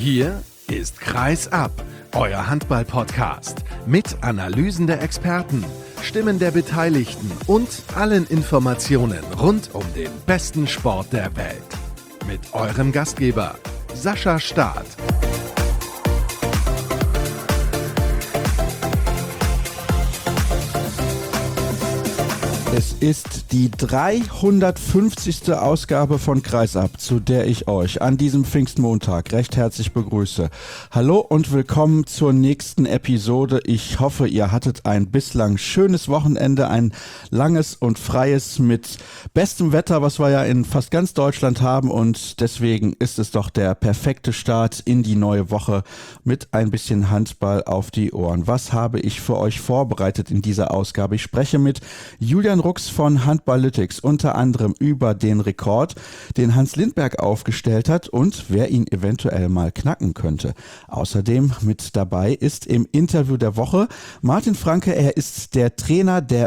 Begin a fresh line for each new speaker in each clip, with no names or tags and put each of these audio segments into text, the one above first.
Hier ist Kreis ab, euer Handball-Podcast mit Analysen der Experten, Stimmen der Beteiligten und allen Informationen rund um den besten Sport der Welt. Mit eurem Gastgeber Sascha Staat.
Es ist die 350. Ausgabe von Kreis ab, zu der ich euch an diesem Pfingstmontag recht herzlich begrüße. Hallo und willkommen zur nächsten Episode. Ich hoffe, ihr hattet ein bislang schönes Wochenende, ein langes und freies mit bestem Wetter, was wir ja in fast ganz Deutschland haben, und deswegen ist es doch der perfekte Start in die neue Woche mit ein bisschen Handball auf die Ohren. Was habe ich für euch vorbereitet in dieser Ausgabe? Ich spreche mit Julian Rux von Handballytics unter anderem über den Rekord, den Hans Lindberg aufgestellt hat und wer ihn eventuell mal knacken könnte. Außerdem mit dabei ist im Interview der Woche Martin Franke. Er ist der Trainer der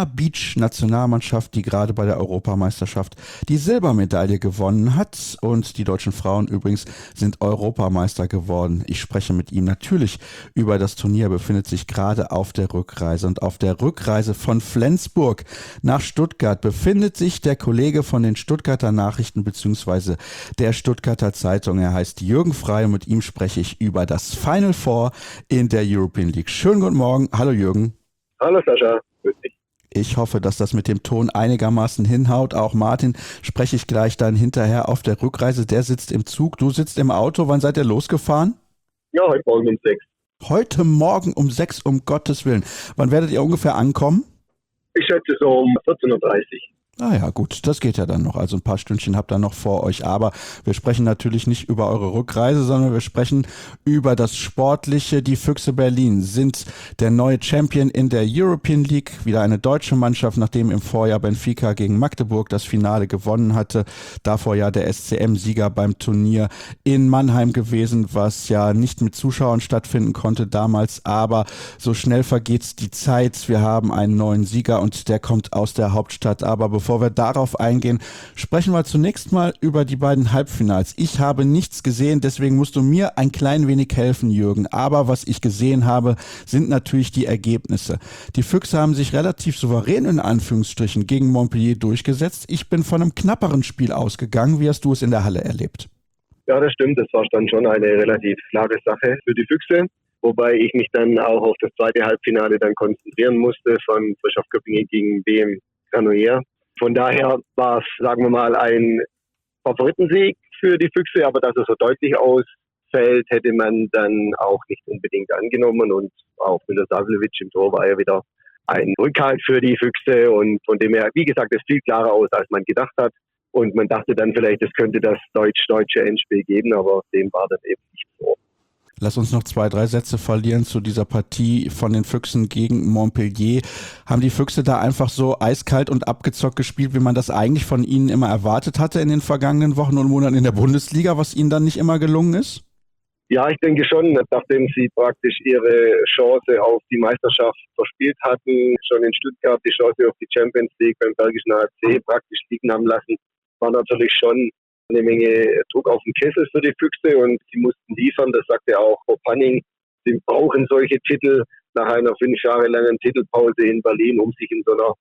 Männer-Beach-Nationalmannschaft, die gerade bei der Europameisterschaft die Silbermedaille gewonnen hat, und die deutschen Frauen übrigens sind Europameister geworden. Ich spreche mit ihm natürlich über das Turnier, befindet sich gerade auf der Rückreise, und auf der Rückreise von Flensburg nach Stuttgart befindet sich der Kollege von den Stuttgarter Nachrichten bzw. der Stuttgarter Zeitung. Er heißt Jürgen Frey und mit ihm spreche ich über das Final Four in der European League. Schönen guten Morgen. Hallo Jürgen.
Hallo Sascha, grüß dich.
Ich hoffe, dass das mit dem Ton einigermaßen hinhaut. Auch Martin spreche ich gleich dann hinterher auf der Rückreise. Der sitzt im Zug, du sitzt im Auto. Wann seid ihr losgefahren?
Ja, heute Morgen um 6.
Heute Morgen um 6, um Gottes Willen. Wann werdet ihr ungefähr ankommen?
Ich schätze so um 14.30 Uhr.
Ah ja, gut, das geht ja dann noch. Also ein paar Stündchen habt ihr noch vor euch. Aber wir sprechen natürlich nicht über eure Rückreise, sondern wir sprechen über das Sportliche. Die Füchse Berlin sind der neue Champion in der European League. Wieder eine deutsche Mannschaft, nachdem im Vorjahr Benfica gegen Magdeburg das Finale gewonnen hatte. Davor ja der SCM-Sieger beim Turnier in Mannheim gewesen, was ja nicht mit Zuschauern stattfinden konnte damals. Aber so schnell vergeht die Zeit. Wir haben einen neuen Sieger und der kommt aus der Hauptstadt. Aber bevor wir darauf eingehen, sprechen wir zunächst mal über die beiden Halbfinals. Ich habe nichts gesehen, deswegen musst du mir ein klein wenig helfen, Jürgen. Aber was ich gesehen habe, sind natürlich die Ergebnisse. Die Füchse haben sich relativ souverän in Anführungsstrichen gegen Montpellier durchgesetzt. Ich bin von einem knapperen Spiel ausgegangen. Wie hast du es in der Halle erlebt?
Ja, das stimmt. Das war dann schon eine relativ klare Sache für die Füchse. Wobei ich mich dann auch auf das zweite Halbfinale dann konzentrieren musste von Bischofsköpingen gegen BM Granollers. Von daher war es, sagen wir mal, ein Favoritensieg für die Füchse, aber dass es so deutlich ausfällt, hätte man dann auch nicht unbedingt angenommen, und auch Milo Savljevic im Tor war ja wieder ein Rückhalt für die Füchse, und von dem her, wie gesagt, es fiel klarer aus, als man gedacht hat, und man dachte dann vielleicht, es könnte das deutsch-deutsche Endspiel geben, aber dem war dann eben nicht so.
Lass uns noch 2-3 Sätze verlieren zu dieser Partie von den Füchsen gegen Montpellier. Haben die Füchse da einfach so eiskalt und abgezockt gespielt, wie man das eigentlich von ihnen immer erwartet hatte in den vergangenen Wochen und Monaten in der Bundesliga, was ihnen dann nicht immer gelungen ist?
Ja, ich denke schon, nachdem sie praktisch ihre Chance auf die Meisterschaft verspielt hatten, schon in Stuttgart die Chance auf die Champions League beim Bergischen HC praktisch liegen haben lassen, war natürlich schon eine Menge Druck auf den Kessel für die Füchse, und sie mussten liefern. Das sagte auch Bob Hanning. Sie brauchen solche Titel nach einer 5 Jahre langen Titelpause in Berlin, um sich in so einer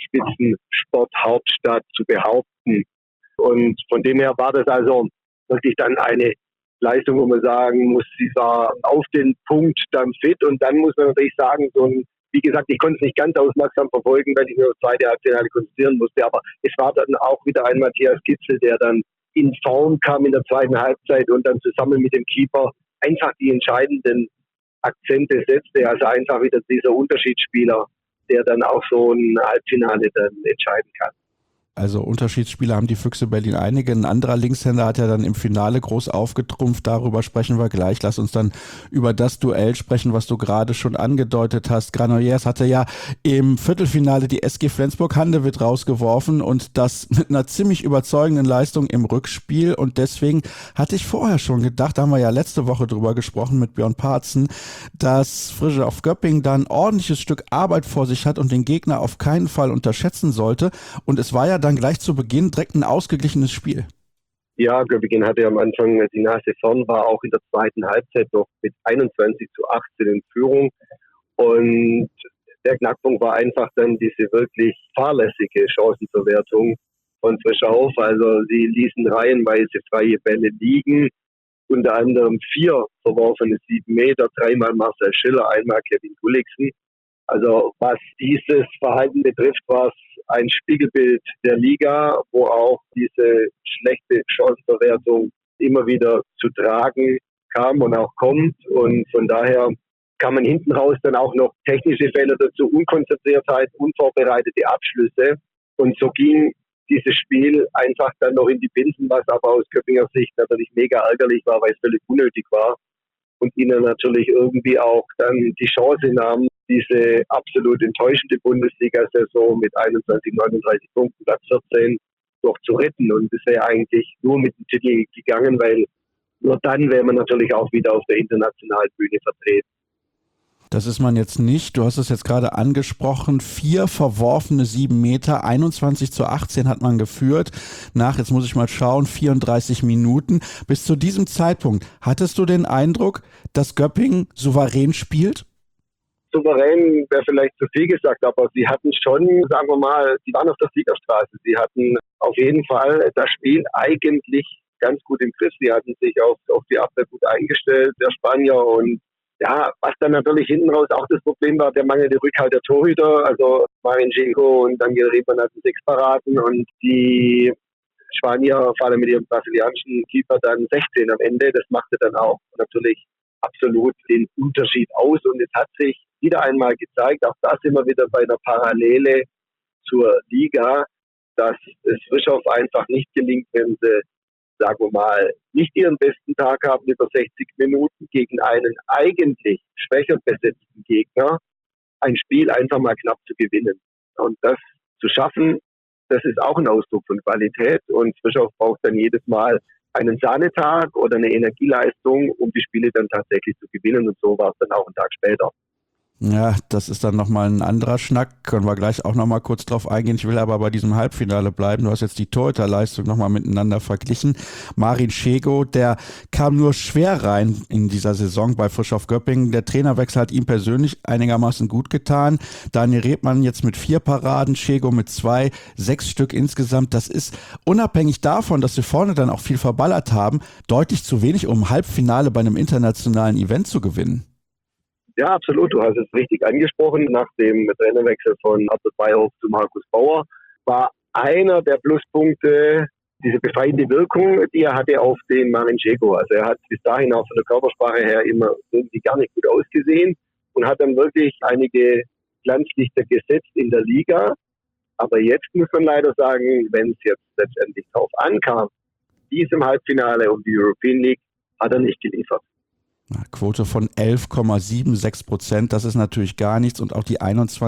Spitzensporthauptstadt zu behaupten. Und von dem her war das also wirklich dann eine Leistung, wo man sagen muss, sie war auf den Punkt dann fit. Und dann muss man natürlich sagen, wie gesagt, ich konnte es nicht ganz aufmerksam verfolgen, weil ich mir auf das zweite Halbfinale konzentrieren musste. Aber es war dann auch wieder ein Matthias Gitzel, der dann in Form kam in der zweiten Halbzeit und dann zusammen mit dem Keeper einfach die entscheidenden Akzente setzte. Also einfach wieder dieser Unterschiedsspieler, der dann auch so ein Halbfinale dann entscheiden kann.
Also Unterschiedsspieler haben die Füchse Berlin einige. Ein anderer Linkshänder hat ja dann im Finale groß aufgetrumpft. Darüber sprechen wir gleich. Lass uns dann über das Duell sprechen, was du gerade schon angedeutet hast. Granollers hatte ja im Viertelfinale die SG Flensburg-Handewitt rausgeworfen, und das mit einer ziemlich überzeugenden Leistung im Rückspiel. Und deswegen hatte ich vorher schon gedacht, da haben wir ja letzte Woche drüber gesprochen mit Björn Parzen, dass Frische Göppingen da ein ordentliches Stück Arbeit vor sich hat und den Gegner auf keinen Fall unterschätzen sollte. Und es war ja dann gleich zu Beginn direkt ein ausgeglichenes Spiel.
Ja, Göppingen hatte am Anfang die Nase vorn, war auch in der zweiten Halbzeit noch mit 21:18 in Führung. Und der Knackpunkt war einfach dann diese wirklich fahrlässige Chancenverwertung von Frischhoff. Also sie ließen reihenweise freie Bälle liegen, unter anderem 4 verworfene 7 Meter, 3-mal Marcel Schiller, 1-mal Kevin Gulliksen. Also was dieses Verhalten betrifft, war es ein Spiegelbild der Liga, wo auch diese schlechte Chancenverwertung immer wieder zu tragen kam und auch kommt. Und von daher kann man hinten raus dann auch noch technische Fehler dazu, Unkonzentriertheit, unvorbereitete Abschlüsse. Und so ging dieses Spiel einfach dann noch in die Binsen, was aber aus Göppinger Sicht natürlich mega ärgerlich war, weil es völlig unnötig war. Und ihnen natürlich irgendwie auch dann die Chance nahm, diese absolut enttäuschende Bundesliga-Saison mit 21, 39 Punkten, Platz 14, doch zu retten. Und es wäre eigentlich nur mit dem Titel gegangen, weil nur dann wäre man natürlich auch wieder auf der internationalen Bühne vertreten.
Das ist man jetzt nicht. Du hast es jetzt gerade angesprochen. 4 verworfene 7 Meter, 21:18 hat man geführt. Jetzt muss ich mal schauen, 34 Minuten. Bis zu diesem Zeitpunkt, hattest du den Eindruck, dass Göppingen souverän spielt?
Souverän wäre vielleicht zu viel gesagt, aber sie hatten schon, sagen wir mal, sie waren auf der Siegerstraße. Sie hatten auf jeden Fall das Spiel eigentlich ganz gut im Griff. Sie hatten sich auf die Abwehr gut eingestellt, der Spanier. Und ja, was dann natürlich hinten raus auch das Problem war, der mangelnde Rückhalt der Torhüter. Also Marinjenko und Daniel Riemann hatten 6 Paraden und die Spanier, vor allem mit ihrem brasilianischen Keeper, dann 16 am Ende. Das machte dann auch natürlich absolut den Unterschied aus. Und es hat sich wieder einmal gezeigt, auch das immer wieder bei einer Parallele zur Liga, dass es Frischhoff einfach nicht gelingt, wenn sie, sagen wir mal, nicht ihren besten Tag haben über 60 Minuten gegen einen eigentlich schwächer besetzten Gegner, ein Spiel einfach mal knapp zu gewinnen. Und das zu schaffen, das ist auch ein Ausdruck von Qualität. Und Frischhoff braucht dann jedes Mal einen Sahnetag oder eine Energieleistung, um die Spiele dann tatsächlich zu gewinnen. Und so war es dann auch einen Tag später.
Ja, das ist dann nochmal ein anderer Schnack. Können wir gleich auch nochmal kurz drauf eingehen. Ich will aber bei diesem Halbfinale bleiben. Du hast jetzt die Torhüterleistung nochmal miteinander verglichen. Marinjenko, der kam nur schwer rein in dieser Saison bei Frischhoff Göppingen. Der Trainerwechsel hat ihm persönlich einigermaßen gut getan. Daniel Rebmann jetzt mit 4 Paraden, Njego mit 2, 6 Stück insgesamt. Das ist unabhängig davon, dass wir vorne dann auch viel verballert haben, deutlich zu wenig, um ein Halbfinale bei einem internationalen Event zu gewinnen.
Ja, absolut. Du hast es richtig angesprochen. Nach dem Trainerwechsel von Arthur Beyhoff zu Markus Bauer war einer der Pluspunkte diese befreiende Wirkung, die er hatte auf den Marinjenko. Also er hat bis dahin auch von der Körpersprache her immer irgendwie gar nicht gut ausgesehen und hat dann wirklich einige Glanzlichter gesetzt in der Liga. Aber jetzt muss man leider sagen, wenn es jetzt letztendlich darauf ankam, diesem Halbfinale um die European League, hat er nicht geliefert.
Quote von 11,76%, das ist natürlich gar nichts, und auch die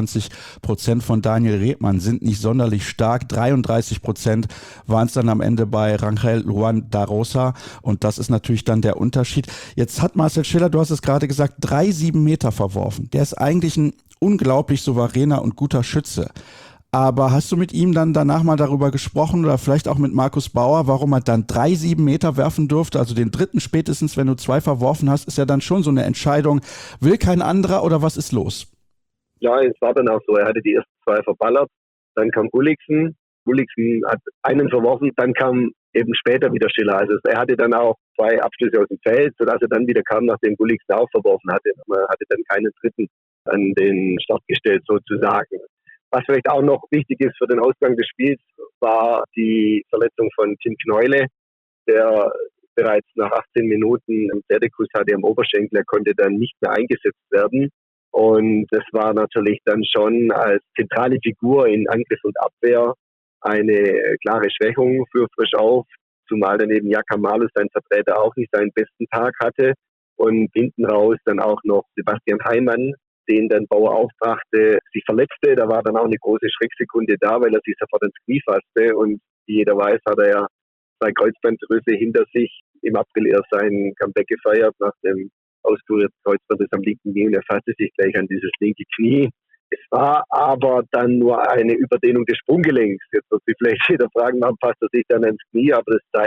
21% von Daniel Rebmann sind nicht sonderlich stark. 33% waren es dann am Ende bei Rangel Juan da Rosa, und das ist natürlich dann der Unterschied. Jetzt hat Marcel Schiller, du hast es gerade gesagt, 3 7-Meter verworfen. Der ist eigentlich ein unglaublich souveräner und guter Schütze. Aber hast du mit ihm dann danach mal darüber gesprochen oder vielleicht auch mit Markus Bauer, warum er dann 3 7-Meter werfen durfte? Also den dritten spätestens, wenn du 2 verworfen hast, ist ja dann schon so eine Entscheidung. Will kein anderer oder was ist los?
Ja, es war dann auch so. Er hatte die ersten 2 verballert. Dann kam Gulliksen. Gulliksen hat einen verworfen. Dann kam eben später wieder Schiller. Also er hatte dann auch 2 Abschlüsse aus dem Feld, sodass er dann wieder kam, nachdem Gulliksen auch verworfen hatte. Man hatte dann keinen dritten an den Start gestellt, sozusagen. Was vielleicht auch noch wichtig ist für den Ausgang des Spiels, war die Verletzung von Tim Kneule, der bereits nach 18 Minuten einen Pferdekuss hatte am Oberschenkel. Er konnte dann nicht mehr eingesetzt werden. Und das war natürlich dann schon als zentrale Figur in Angriff und Abwehr eine klare Schwächung für Frischhoff, zumal dann eben Jakab Malus, sein Vertreter, auch nicht seinen besten Tag hatte. Und hinten raus dann auch noch Sebastian Heimann, den dann Bauer aufbrachte, sich verletzte. Da war dann auch eine große Schrecksekunde da, weil er sich sofort ins Knie fasste. Und wie jeder weiß, hat er ja 2 Kreuzbandrisse hinter sich. Im April erst sein Comeback gefeiert nach dem auskurierten Kreuzbandriss am linken Knie. Und er fasste sich gleich an dieses linke Knie. Es war aber dann nur eine Überdehnung des Sprunggelenks. Jetzt wird sich vielleicht jeder fragen, warum fasst er sich dann ans Knie? Aber das zeigt,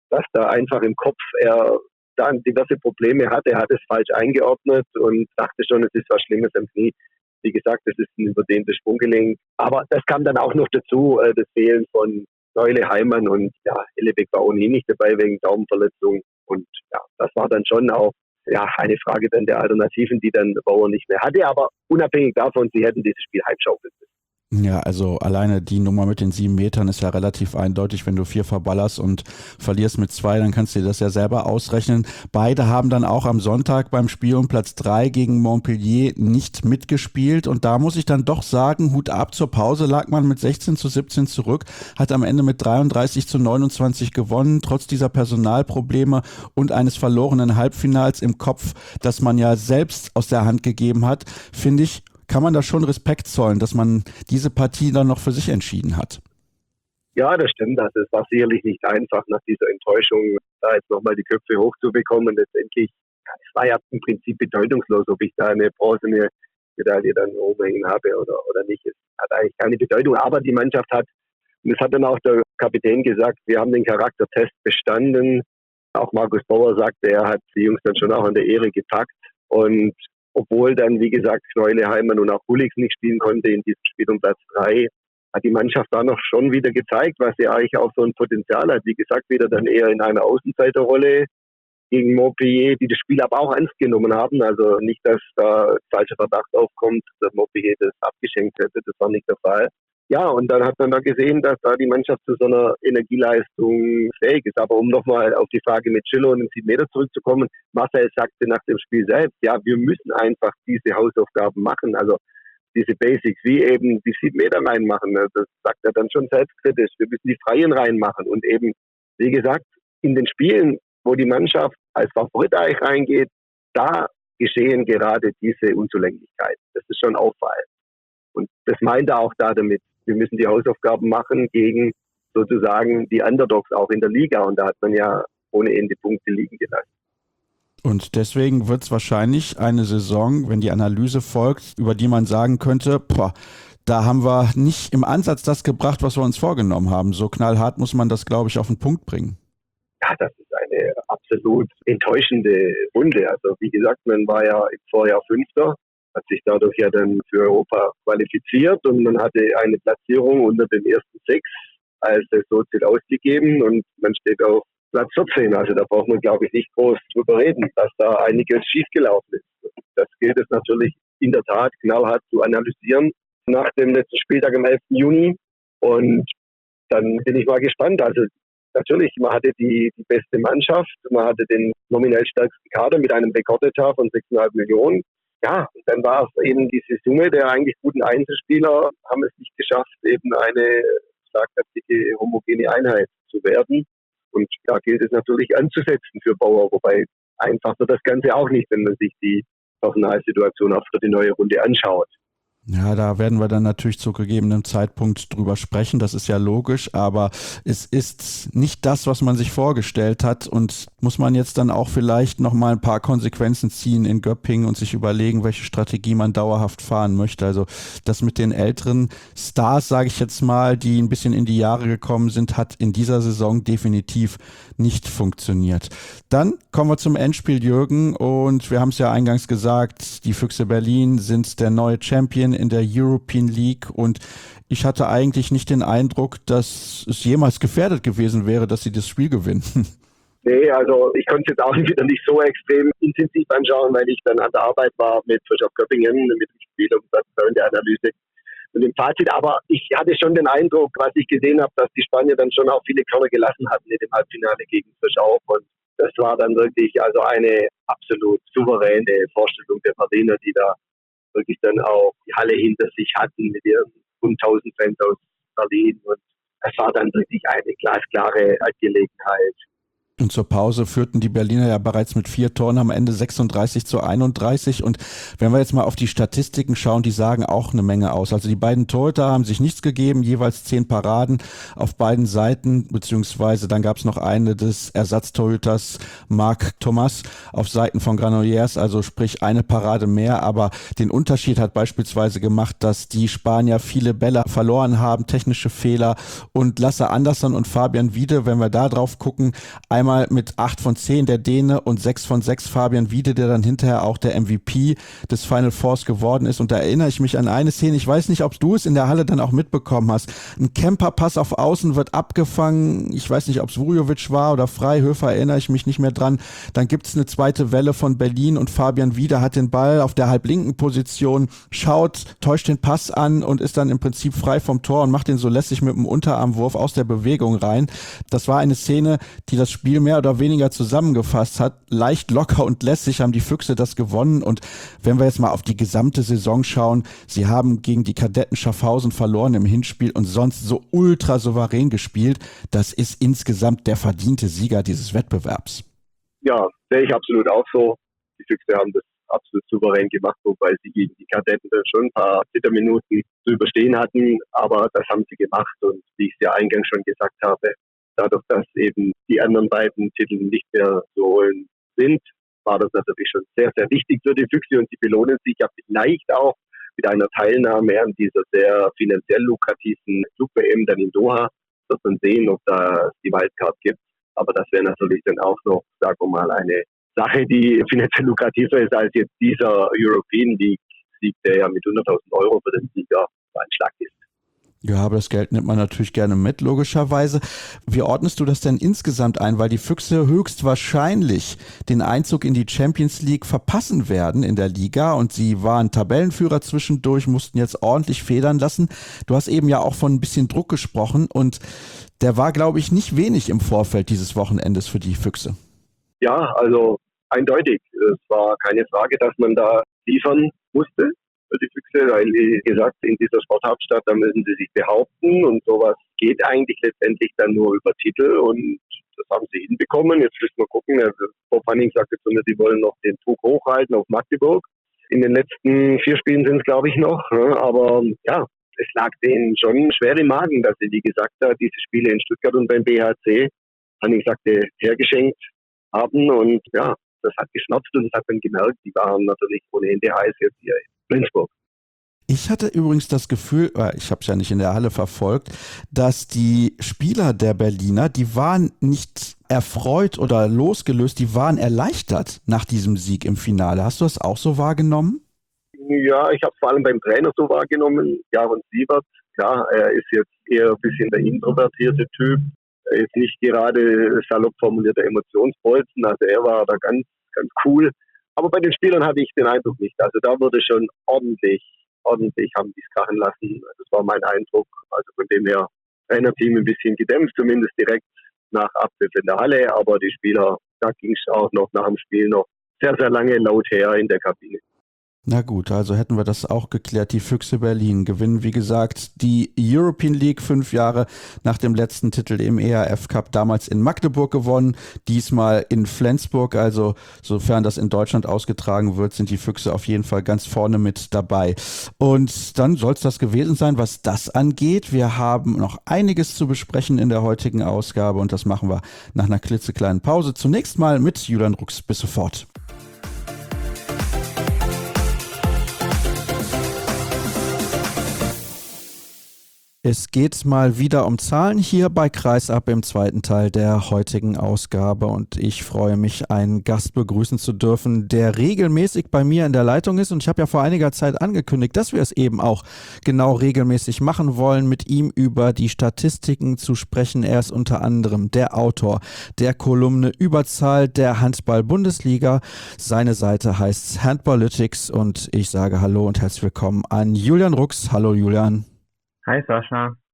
dass da einfach im Kopf er dann diverse Probleme hatte. Er hat es falsch eingeordnet und dachte schon, es ist was Schlimmes am Knie. Wie gesagt, das ist ein überdehntes Sprunggelenk. Aber das kam dann auch noch dazu, das Fehlen von Neule, Heimann und Hellebeck war ohnehin nicht dabei wegen Daumenverletzung. Und das war dann schon auch eine Frage dann der Alternativen, die dann Bauer nicht mehr hatte. Aber unabhängig davon, sie hätten dieses Spiel heimschaukeln müssen.
Ja, also alleine die Nummer mit den 7 Metern ist ja relativ eindeutig. Wenn du 4 verballerst und verlierst mit 2, dann kannst du dir das ja selber ausrechnen. Beide haben dann auch am Sonntag beim Spiel um Platz 3 gegen Montpellier nicht mitgespielt. Und da muss ich dann doch sagen, Hut ab, zur Pause lag man mit 16-17 zurück, hat am Ende mit 33-29 gewonnen, trotz dieser Personalprobleme und eines verlorenen Halbfinals im Kopf, das man ja selbst aus der Hand gegeben hat, finde ich, kann man da schon Respekt zollen, dass man diese Partie dann noch für sich entschieden hat.
Ja, das stimmt. Also es war sicherlich nicht einfach, nach dieser Enttäuschung da jetzt nochmal die Köpfe hochzubekommen. Letztendlich, es war ja im Prinzip bedeutungslos, ob ich da eine bronzene Medaille dann oben hängen habe oder nicht. Es hat eigentlich keine Bedeutung. Aber die Mannschaft hat, und das hat dann auch der Kapitän gesagt, wir haben den Charaktertest bestanden. Auch Markus Bauer sagte, er hat die Jungs dann schon auch an der Ehre gepackt. Und obwohl dann, wie gesagt, Kneule, Heimann und auch Huliks nicht spielen konnte in diesem Spiel um Platz 3, hat die Mannschaft da noch schon wieder gezeigt, was sie eigentlich auch so ein Potenzial hat. Wie gesagt, wieder dann eher in einer Außenseiterrolle gegen Montpellier, die das Spiel aber auch ernst genommen haben. Also nicht, dass da falscher Verdacht aufkommt, dass Montpellier das abgeschenkt hätte. Das war nicht der Fall. Ja, und dann hat man da gesehen, dass da die Mannschaft zu so einer Energieleistung fähig ist. Aber um nochmal auf die Frage mit Schiller und den 7 Meter zurückzukommen, Marcel sagte nach dem Spiel selbst, ja, wir müssen einfach diese Hausaufgaben machen, also diese Basics, wie eben die 7 Meter reinmachen. Das sagt er dann schon selbstkritisch. Wir müssen die Freien reinmachen und eben, wie gesagt, in den Spielen, wo die Mannschaft als Favorit eigentlich reingeht, da geschehen gerade diese Unzulänglichkeiten. Das ist schon auffallend. Und das meint er auch da damit. Wir müssen die Hausaufgaben machen gegen sozusagen die Underdogs auch in der Liga. Und da hat man ja ohne Ende Punkte liegen gelassen.
Und deswegen wird es wahrscheinlich eine Saison, wenn die Analyse folgt, über die man sagen könnte, da haben wir nicht im Ansatz das gebracht, was wir uns vorgenommen haben. So knallhart muss man das, glaube ich, auf den Punkt bringen.
Ja, das ist eine absolut enttäuschende Runde. Also wie gesagt, man war ja im Vorjahr Fünfter, hat sich dadurch ja dann für Europa qualifiziert und man hatte eine Platzierung unter den ersten 6 als Saisonziel ausgegeben und man steht auf Platz 14. Also da braucht man, glaube ich, nicht groß drüber reden, dass da einiges schiefgelaufen ist. Das gilt es natürlich in der Tat knallhart zu analysieren nach dem letzten Spieltag am 11. Juni. Und dann bin ich mal gespannt. Also natürlich, man hatte die beste Mannschaft, man hatte den nominell stärksten Kader mit einem Rekordetat von 6,5 Millionen. Ja, und dann war es eben diese Summe der eigentlich guten Einzelspieler, haben es nicht geschafft, eben eine schlagkräftige, homogene Einheit zu werden. Und da gilt es natürlich anzusetzen für Bauer, wobei einfach wird das Ganze auch nicht, wenn man sich die Personalsituation auch für die neue Runde anschaut.
Ja, da werden wir dann natürlich zu gegebenem Zeitpunkt drüber sprechen, das ist ja logisch, aber es ist nicht das, was man sich vorgestellt hat und muss man jetzt dann auch vielleicht nochmal ein paar Konsequenzen ziehen in Göppingen und sich überlegen, welche Strategie man dauerhaft fahren möchte. Also das mit den älteren Stars, sage ich jetzt mal, die ein bisschen in die Jahre gekommen sind, hat in dieser Saison definitiv nicht funktioniert. Dann kommen wir zum Endspiel, Jürgen, und wir haben es ja eingangs gesagt, die Füchse Berlin sind der neue Champion in der European League und ich hatte eigentlich nicht den Eindruck, dass es jemals gefährdet gewesen wäre, dass sie das Spiel gewinnen.
Nee, also ich konnte es jetzt auch wieder nicht so extrem intensiv anschauen, weil ich dann an der Arbeit war mit Frisch auf Göppingen, mit dem Spiel und in der Analyse und dem Fazit. Aber ich hatte schon den Eindruck, was ich gesehen habe, dass die Spanier dann schon auch viele Körner gelassen hatten in dem Halbfinale gegen Frisch auf. Und das war dann wirklich also eine absolut souveräne Vorstellung der Berliner, die da wirklich dann auch die Halle hinter sich hatten mit ihren 1000 Fans aus Berlin. Und es war dann wirklich eine glasklare Angelegenheit.
Und zur Pause führten die Berliner ja bereits mit 4 Toren am Ende 36-31. Und wenn wir jetzt mal auf die Statistiken schauen, die sagen auch eine Menge aus. Also die beiden Torhüter haben sich nichts gegeben, jeweils 10 Paraden auf beiden Seiten, beziehungsweise dann gab es noch eine des Ersatztorhüters Marc Thomas auf Seiten von Granollers, also sprich eine Parade mehr. Aber den Unterschied hat beispielsweise gemacht, dass die Spanier viele Bälle verloren haben, technische Fehler. Und Lasse Andersson und Fabian Wiede, wenn wir da drauf gucken, einmal mit 8 von 10 der Däne und 6 von 6 Fabian Wiede, der dann hinterher auch der MVP des Final Fours geworden ist. Und da erinnere ich mich an eine Szene, ich weiß nicht, ob du es in der Halle dann auch mitbekommen hast. Ein Camperpass auf Außen wird abgefangen, ich weiß nicht, ob es Vujovic war oder Freihöfer, erinnere ich mich nicht mehr dran. Dann gibt es eine zweite Welle von Berlin und Fabian Wiede hat den Ball auf der halblinken Position, schaut, täuscht den Pass an und ist dann im Prinzip frei vom Tor und macht den so lässig mit dem Unterarmwurf aus der Bewegung rein. Das war eine Szene, die das Spiel mehr oder weniger zusammengefasst hat. Leicht locker und lässig haben die Füchse das gewonnen. Und wenn wir jetzt mal auf die gesamte Saison schauen, sie haben gegen die Kadetten Schaffhausen verloren im Hinspiel und sonst so ultra souverän gespielt. Das ist insgesamt der verdiente Sieger dieses Wettbewerbs.
Ja, sehe ich absolut auch so. Die Füchse haben das absolut souverän gemacht, wobei sie gegen die Kadetten dann schon ein paar Zitterminuten zu überstehen hatten. Aber das haben sie gemacht und wie ich es ja eingangs schon gesagt habe, dadurch, dass eben die anderen beiden Titel nicht mehr zu holen sind, war das natürlich schon sehr, sehr wichtig für die Füchse und sie belohnen sich ja vielleicht auch mit einer Teilnahme an dieser sehr finanziell lukrativen Club-WM dann in Doha. Wird man sehen, ob da die Wildcard gibt. Aber das wäre natürlich dann auch noch, sagen wir mal, eine Sache, die finanziell lukrativer ist als jetzt dieser European League-Sieg, der ja mit 100.000 € für den Sieger ein Schlag ist.
Ja, aber das Geld nimmt man natürlich gerne mit, logischerweise. Wie ordnest du das denn insgesamt ein? Weil die Füchse höchstwahrscheinlich den Einzug in die Champions League verpassen werden in der Liga und sie waren Tabellenführer zwischendurch, mussten jetzt ordentlich federn lassen. Du hast eben ja auch von ein bisschen Druck gesprochen und der war, glaube ich, nicht wenig im Vorfeld dieses Wochenendes für die Füchse.
Ja, also eindeutig. Es war keine Frage, dass man da liefern musste für die Füchse, weil, wie gesagt, in dieser Sporthauptstadt, da müssen sie sich behaupten und sowas geht eigentlich letztendlich dann nur über Titel und das haben sie hinbekommen. Jetzt müssen wir gucken, Bob Hanning sagt jetzt, die wollen noch den Druck hochhalten auf Magdeburg. In den letzten 4 Spielen sind es, glaube ich, noch, aber ja, es lag denen schon schwer im Magen, dass sie, wie gesagt, diese Spiele in Stuttgart und beim BHC, Hanning sagte, hergeschenkt haben und ja, das hat geschnappt und das hat man gemerkt, die waren natürlich ohne Ende heiß jetzt hier in Flensburg.
Ich hatte übrigens das Gefühl, ich habe es ja nicht in der Halle verfolgt, dass die Spieler der Berliner, die waren nicht erfreut oder losgelöst, die waren erleichtert nach diesem Sieg im Finale. Hast du das auch so wahrgenommen?
Ja, ich habe es vor allem beim Trainer so wahrgenommen. Jaron Siebert, klar, er ist jetzt eher ein bisschen der introvertierte Typ. Er ist nicht gerade salopp formulierter Emotionsbolzen, also er war da ganz, ganz cool. Aber bei den Spielern hatte ich den Eindruck nicht. Also da wurde schon ordentlich haben die es krachen lassen. Das war mein Eindruck. Also von dem her, Trainerteam ein bisschen gedämpft, zumindest direkt nach Abpfiff in der Halle. Aber die Spieler, da ging es auch noch nach dem Spiel noch sehr, sehr lange laut her in der Kabine.
Na gut, also hätten wir das auch geklärt. Die Füchse Berlin gewinnen, wie gesagt, die European League 5 Jahre nach dem letzten Titel im ERF Cup, damals in Magdeburg gewonnen, diesmal in Flensburg. Also sofern das in Deutschland ausgetragen wird, sind die Füchse auf jeden Fall ganz vorne mit dabei. Und dann soll es das gewesen sein, was das angeht. Wir haben noch einiges zu besprechen in der heutigen Ausgabe und das machen wir nach einer klitzekleinen Pause. Zunächst mal mit Julian Rux. Bis sofort. Es geht mal wieder um Zahlen hier bei Kreisab im zweiten Teil der heutigen Ausgabe und ich freue mich, einen Gast begrüßen zu dürfen, der regelmäßig bei mir in der Leitung ist und ich habe ja vor einiger Zeit angekündigt, dass wir es eben auch genau regelmäßig machen wollen, mit ihm über die Statistiken zu sprechen. Er ist unter anderem der Autor der Kolumne Überzahl der Handball-Bundesliga. Seine Seite heißt Handballytics und ich sage Hallo und herzlich willkommen an Julian Rux. Hallo Julian.
Hi Sascha.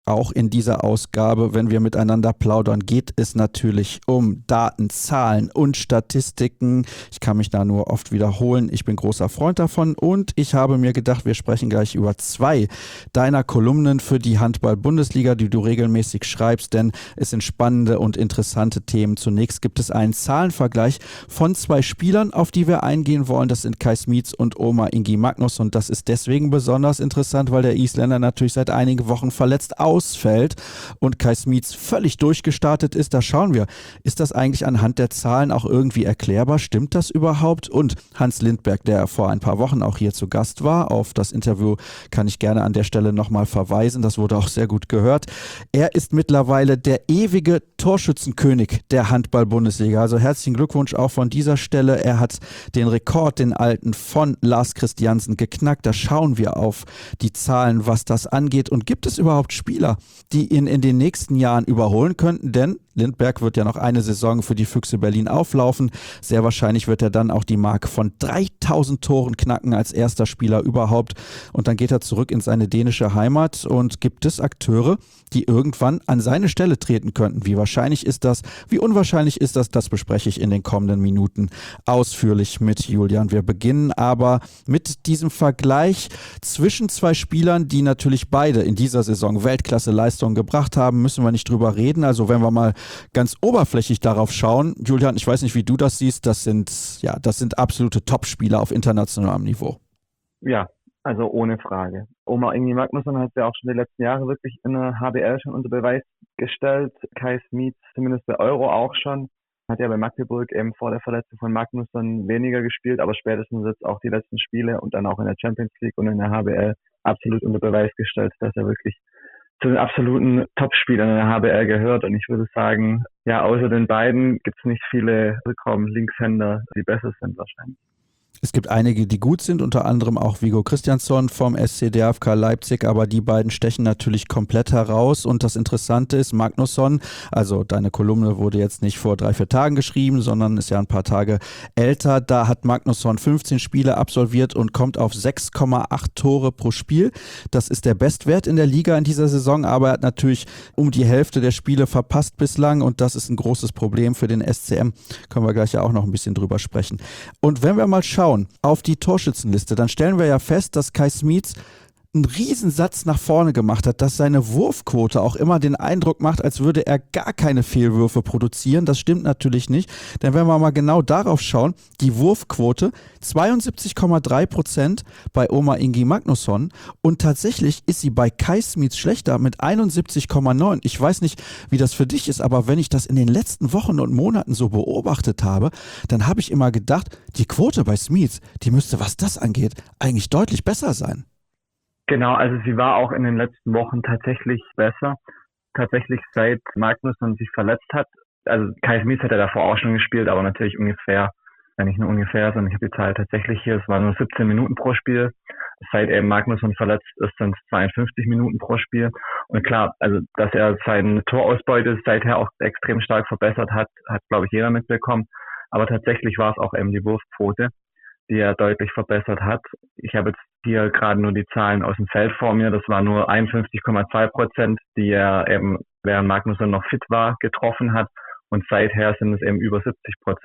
Auch in dieser Ausgabe, wenn wir miteinander plaudern, geht es natürlich um Daten, Zahlen und Statistiken. Ich kann mich da nur oft wiederholen. Ich bin großer Freund davon und ich habe mir gedacht, wir sprechen gleich über 2 deiner Kolumnen für die Handball-Bundesliga, die du regelmäßig schreibst, denn es sind spannende und interessante Themen. Zunächst gibt es einen Zahlenvergleich von 2 Spielern, auf die wir eingehen wollen. Das sind Kai Smits und Omar Ingi Magnusson und das ist deswegen besonders interessant, weil der Isländer natürlich seit einigen Wochen verletzt ausfällt und Kai Smits völlig durchgestartet ist. Da schauen wir, ist das eigentlich anhand der Zahlen auch irgendwie erklärbar? Stimmt das überhaupt? Und Hans Lindberg, der vor ein paar Wochen auch hier zu Gast war, auf das Interview kann ich gerne an der Stelle nochmal verweisen. Das wurde auch sehr gut gehört. Er ist mittlerweile der ewige Torschützenkönig der Handball-Bundesliga. Also herzlichen Glückwunsch auch von dieser Stelle. Er hat den Rekord, den alten, von Lars Christiansen geknackt. Da schauen wir auf die Zahlen, was das angeht. Und gibt es überhaupt Spieler, die ihn in den nächsten Jahren überholen könnten? Denn Lindberg wird ja noch eine Saison für die Füchse Berlin auflaufen. Sehr wahrscheinlich wird er dann auch die Marke von 3000 Toren knacken als erster Spieler überhaupt. Und dann geht er zurück in seine dänische Heimat. Und gibt es Akteure, die irgendwann an seine Stelle treten könnten? Wie wahrscheinlich ist das? Wie unwahrscheinlich ist das? Das bespreche ich in den kommenden Minuten ausführlich mit Julian. Wir beginnen aber mit diesem Vergleich zwischen 2 Spielern, die natürlich beide in dieser Saison Weltklasse-Leistungen gebracht haben. Müssen wir nicht drüber reden. Also wenn wir mal ganz oberflächlich darauf schauen, Julian, ich weiß nicht, wie du das siehst, das sind absolute Top-Spieler auf internationalem Niveau.
Ja, also ohne Frage. Omar Ingi Magnusson hat ja auch schon die letzten Jahre wirklich in der HBL schon unter Beweis gestellt. Kai Smits zumindest bei Euro auch schon. Hat ja bei Magdeburg eben vor der Verletzung von Magnusson weniger gespielt, aber spätestens jetzt auch die letzten Spiele und dann auch in der Champions League und in der HBL absolut unter Beweis gestellt, dass er wirklich zu den absoluten Top-Spielern in der HBL gehört. Und ich würde sagen, ja, außer den beiden gibt es nicht viele Rückraum-Linkshänder, die besser sind wahrscheinlich.
Es gibt einige, die gut sind, unter anderem auch Viggo Kristjansson vom SC DFK Leipzig, aber die beiden stechen natürlich komplett heraus. Und das Interessante ist, Magnusson, also deine Kolumne wurde jetzt nicht vor 3-4 Tagen geschrieben, sondern ist ja ein paar Tage älter. Da hat Magnusson 15 Spiele absolviert und kommt auf 6,8 Tore pro Spiel. Das ist der Bestwert in der Liga in dieser Saison, aber er hat natürlich um die Hälfte der Spiele verpasst bislang und das ist ein großes Problem für den SCM. Können wir gleich ja auch noch ein bisschen drüber sprechen. Und wenn wir mal schauen auf die Torschützenliste, dann stellen wir ja fest, dass Kai Smits einen Riesensatz nach vorne gemacht hat, dass seine Wurfquote auch immer den Eindruck macht, als würde er gar keine Fehlwürfe produzieren. Das stimmt natürlich nicht, denn wenn wir mal genau darauf schauen, die Wurfquote 72,3% bei Omar Ingi Magnusson und tatsächlich ist sie bei Kai Smits schlechter mit 71,9%. Ich weiß nicht, wie das für dich ist, aber wenn ich das in den letzten Wochen und Monaten so beobachtet habe, dann habe ich immer gedacht, die Quote bei Smits, die müsste, was das angeht, eigentlich deutlich besser sein.
Genau, also sie war auch in den letzten Wochen tatsächlich besser. Tatsächlich seit Magnusson sich verletzt hat. Also Kai Smits hat ja davor auch schon gespielt, aber natürlich ungefähr, nicht nur ungefähr, sondern ich habe die Zahl tatsächlich hier, es waren nur 17 Minuten pro Spiel. Seit eben Magnusson verletzt ist, sind es 52 Minuten pro Spiel. Und klar, also dass er seine Torausbeute seither auch extrem stark verbessert hat, glaube ich jeder mitbekommen. Aber tatsächlich war es auch eben die Wurfquote, die er deutlich verbessert hat. Ich habe jetzt hier gerade nur die Zahlen aus dem Feld vor mir. Das war nur 51,2%, die er eben, während Magnusson noch fit war, getroffen hat. Und seither sind es eben über 70%,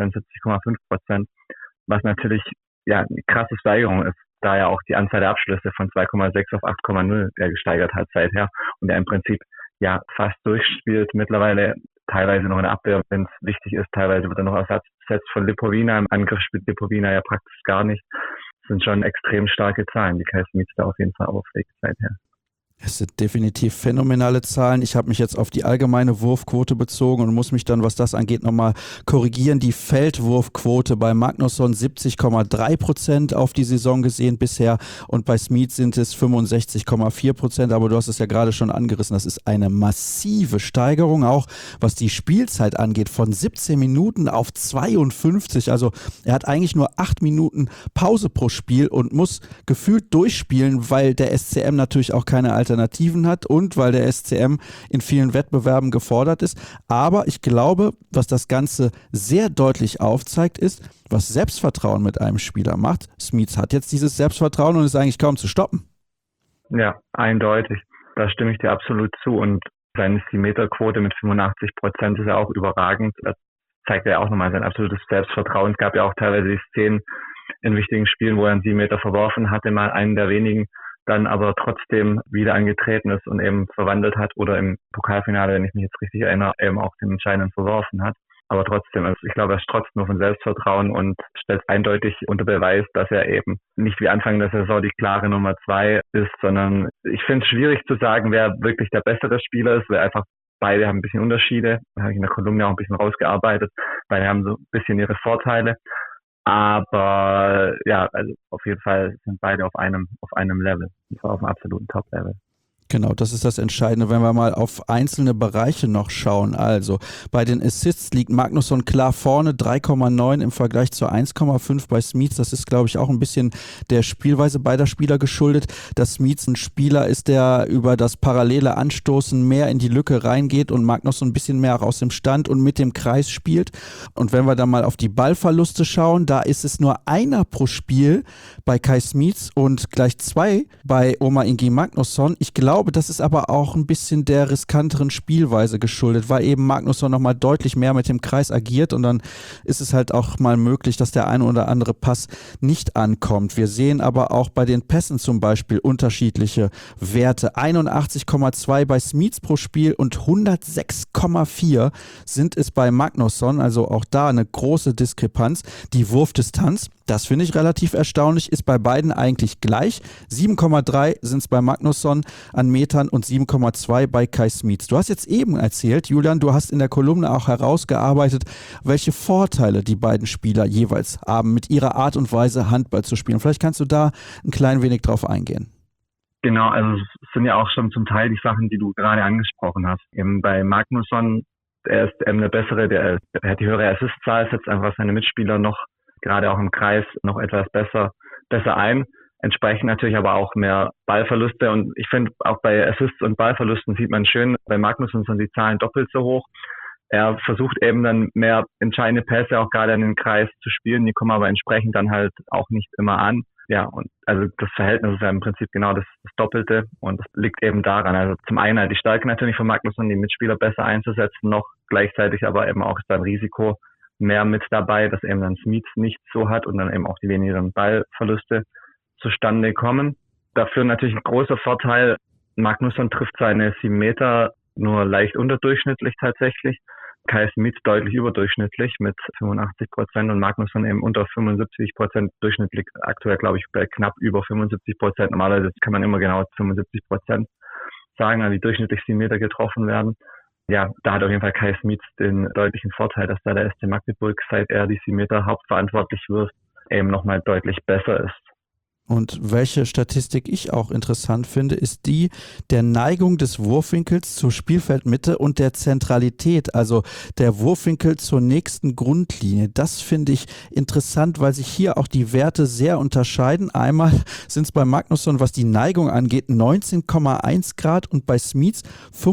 70,5%, was natürlich ja eine krasse Steigerung ist, da er auch die Anzahl der Abschlüsse von 2,6 auf 8,0 gesteigert hat seither und er im Prinzip ja fast durchspielt. Mittlerweile teilweise noch in der Abwehr, wenn es wichtig ist, teilweise wird er noch ersetzt von Lipovina. Im Angriff spielt Lipovina ja praktisch gar nicht. Das sind schon extrem starke Zahlen, die Kai Smits da auf jeden Fall auflegt seither.
Es sind definitiv phänomenale Zahlen. Ich habe mich jetzt auf die allgemeine Wurfquote bezogen und muss mich dann, was das angeht, nochmal korrigieren. Die Feldwurfquote bei Magnusson 70,3% auf die Saison gesehen bisher und bei Smits sind es 65,4%. Aber du hast es ja gerade schon angerissen, das ist eine massive Steigerung, auch was die Spielzeit angeht, von 17 Minuten auf 52. Also er hat eigentlich nur 8 Minuten Pause pro Spiel und muss gefühlt durchspielen, weil der SCM natürlich auch keine Alternativen hat und weil der SCM in vielen Wettbewerben gefordert ist. Aber ich glaube, was das Ganze sehr deutlich aufzeigt, ist, was Selbstvertrauen mit einem Spieler macht. Smits hat jetzt dieses Selbstvertrauen und ist eigentlich kaum zu stoppen.
Ja, eindeutig. Da stimme ich dir absolut zu. Und seine 7-Meter-Quote mit 85% ist ja auch überragend. Das zeigt ja auch nochmal sein absolutes Selbstvertrauen. Es gab ja auch teilweise die Szenen in wichtigen Spielen, wo er einen 7 Meter verworfen hatte, mal einen der wenigen, dann aber trotzdem wieder angetreten ist und eben verwandelt hat oder im Pokalfinale, wenn ich mich jetzt richtig erinnere, eben auch den entscheidenden verworfen hat. Aber trotzdem, also ich glaube, er strotzt nur von Selbstvertrauen und stellt eindeutig unter Beweis, dass er eben nicht wie Anfang der Saison die klare Nummer 2 ist, sondern ich finde es schwierig zu sagen, wer wirklich der bessere Spieler ist, weil einfach beide haben ein bisschen Unterschiede. Da habe ich in der Kolumne auch ein bisschen rausgearbeitet. Beide haben so ein bisschen ihre Vorteile. Aber ja, also auf jeden Fall sind beide auf einem Level. Und zwar auf einem absoluten Top-Level.
Genau, das ist das Entscheidende, wenn wir mal auf einzelne Bereiche noch schauen. Also bei den Assists liegt Magnusson klar vorne, 3,9 im Vergleich zu 1,5 bei Smits. Das ist, glaube ich, auch ein bisschen der Spielweise beider Spieler geschuldet, dass Smits ein Spieler ist, der über das parallele Anstoßen mehr in die Lücke reingeht und Magnusson ein bisschen mehr auch aus dem Stand und mit dem Kreis spielt. Und wenn wir dann mal auf die Ballverluste schauen, da ist es nur einer pro Spiel bei Kai Smits und gleich 2 bei Omar Ingi Magnusson. Ich glaube, das ist aber auch ein bisschen der riskanteren Spielweise geschuldet, weil eben Magnusson nochmal deutlich mehr mit dem Kreis agiert und dann ist es halt auch mal möglich, dass der eine oder andere Pass nicht ankommt. Wir sehen aber auch bei den Pässen zum Beispiel unterschiedliche Werte. 81,2 bei Smits pro Spiel und 106,4 sind es bei Magnusson, also auch da eine große Diskrepanz. Die Wurfdistanz, das finde ich relativ erstaunlich, ist bei beiden eigentlich gleich. 7,3 sind es bei Magnusson an Metern und 7,2 bei Kai Smits. Du hast jetzt eben erzählt, Julian, du hast in der Kolumne auch herausgearbeitet, welche Vorteile die beiden Spieler jeweils haben, mit ihrer Art und Weise Handball zu spielen. Vielleicht kannst du da ein klein wenig drauf eingehen.
Genau, also es sind ja auch schon zum Teil die Sachen, die du gerade angesprochen hast. Eben bei Magnusson, er ist eben der Bessere, der hat die höhere Assistzahl, setzt einfach seine Mitspieler noch, gerade auch im Kreis, noch etwas besser ein. Entsprechend natürlich aber auch mehr Ballverluste und ich finde auch bei Assists und Ballverlusten sieht man schön, bei Magnusson sind die Zahlen doppelt so hoch. Er versucht eben dann mehr entscheidende Pässe auch gerade an den Kreis zu spielen, die kommen aber entsprechend dann halt auch nicht immer an. Ja, und also das Verhältnis ist ja im Prinzip genau das Doppelte und das liegt eben daran. Also zum einen halt die Stärke natürlich von Magnusson, die Mitspieler besser einzusetzen, noch gleichzeitig aber eben auch ist da ein Risiko mehr mit dabei, dass eben dann Smits nicht so hat und dann eben auch die wenigeren Ballverluste zustande kommen. Dafür natürlich ein großer Vorteil, Magnusson trifft seine 7 Meter nur leicht unterdurchschnittlich tatsächlich. Kai Smits deutlich überdurchschnittlich mit 85% und Magnusson eben unter 75%, durchschnittlich aktuell glaube ich bei knapp über 75%. Normalerweise kann man immer genau 75% sagen, also die durchschnittlich 7 Meter getroffen werden. Ja, da hat auf jeden Fall Kai Smits den deutlichen Vorteil, dass da der SC Magdeburg, seit er die 7 Meter hauptverantwortlich wirft, eben nochmal deutlich besser ist.
Und welche Statistik ich auch interessant finde, ist die der Neigung des Wurfwinkels zur Spielfeldmitte und der Zentralität, also der Wurfwinkel zur nächsten Grundlinie. Das finde ich interessant, weil sich hier auch die Werte sehr unterscheiden. Einmal sind es bei Magnusson, was die Neigung angeht, 19,1 Grad und bei Smits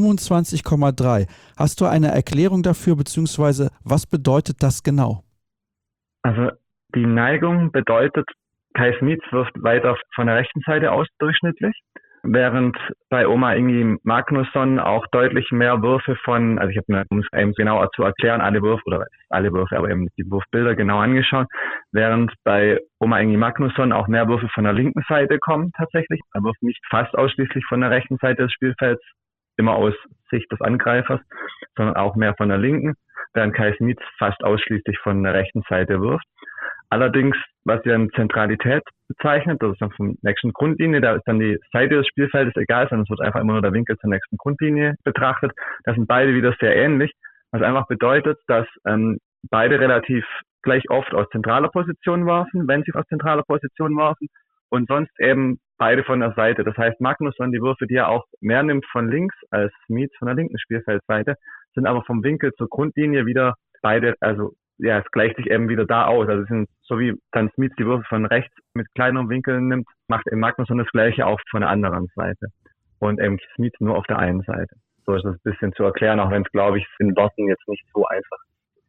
25,3. Hast du eine Erklärung dafür, beziehungsweise was bedeutet das genau?
Also die Neigung bedeutet, Kai Smits wirft weiter von der rechten Seite aus durchschnittlich, während bei Omar Ingi Magnusson auch deutlich mehr Würfe von, also ich habe mir, um es eben genauer zu erklären, alle Würfe, aber eben die Wurfbilder genau angeschaut, während bei Omar Ingi Magnusson auch mehr Würfe von der linken Seite kommen tatsächlich. Er wirft nicht fast ausschließlich von der rechten Seite des Spielfelds, immer aus Sicht des Angreifers, sondern auch mehr von der linken, während Kai Smits fast ausschließlich von der rechten Seite wirft. Allerdings, was ja eine Zentralität bezeichnet, das ist dann vom nächsten Grundlinie, da ist dann die Seite des Spielfeldes egal, sondern es wird einfach immer nur der Winkel zur nächsten Grundlinie betrachtet. Das sind beide wieder sehr ähnlich, was einfach bedeutet, dass beide relativ gleich oft aus zentraler Position werfen, wenn sie aus zentraler Position werfen und sonst eben beide von der Seite. Das heißt, Magnusson, die Würfe, die er auch mehr nimmt von links als Smits von der linken Spielfeldseite, sind aber vom Winkel zur Grundlinie wieder beide, also ja, es gleicht sich eben wieder da aus. Also es sind, so wie dann Smits die Würfe von rechts mit kleineren Winkeln nimmt, macht eben Magnusson das Gleiche auch von der anderen Seite. Und eben Smits nur auf der einen Seite. So ist das ein bisschen zu erklären, auch wenn es, glaube ich, in Worten jetzt nicht so einfach ist.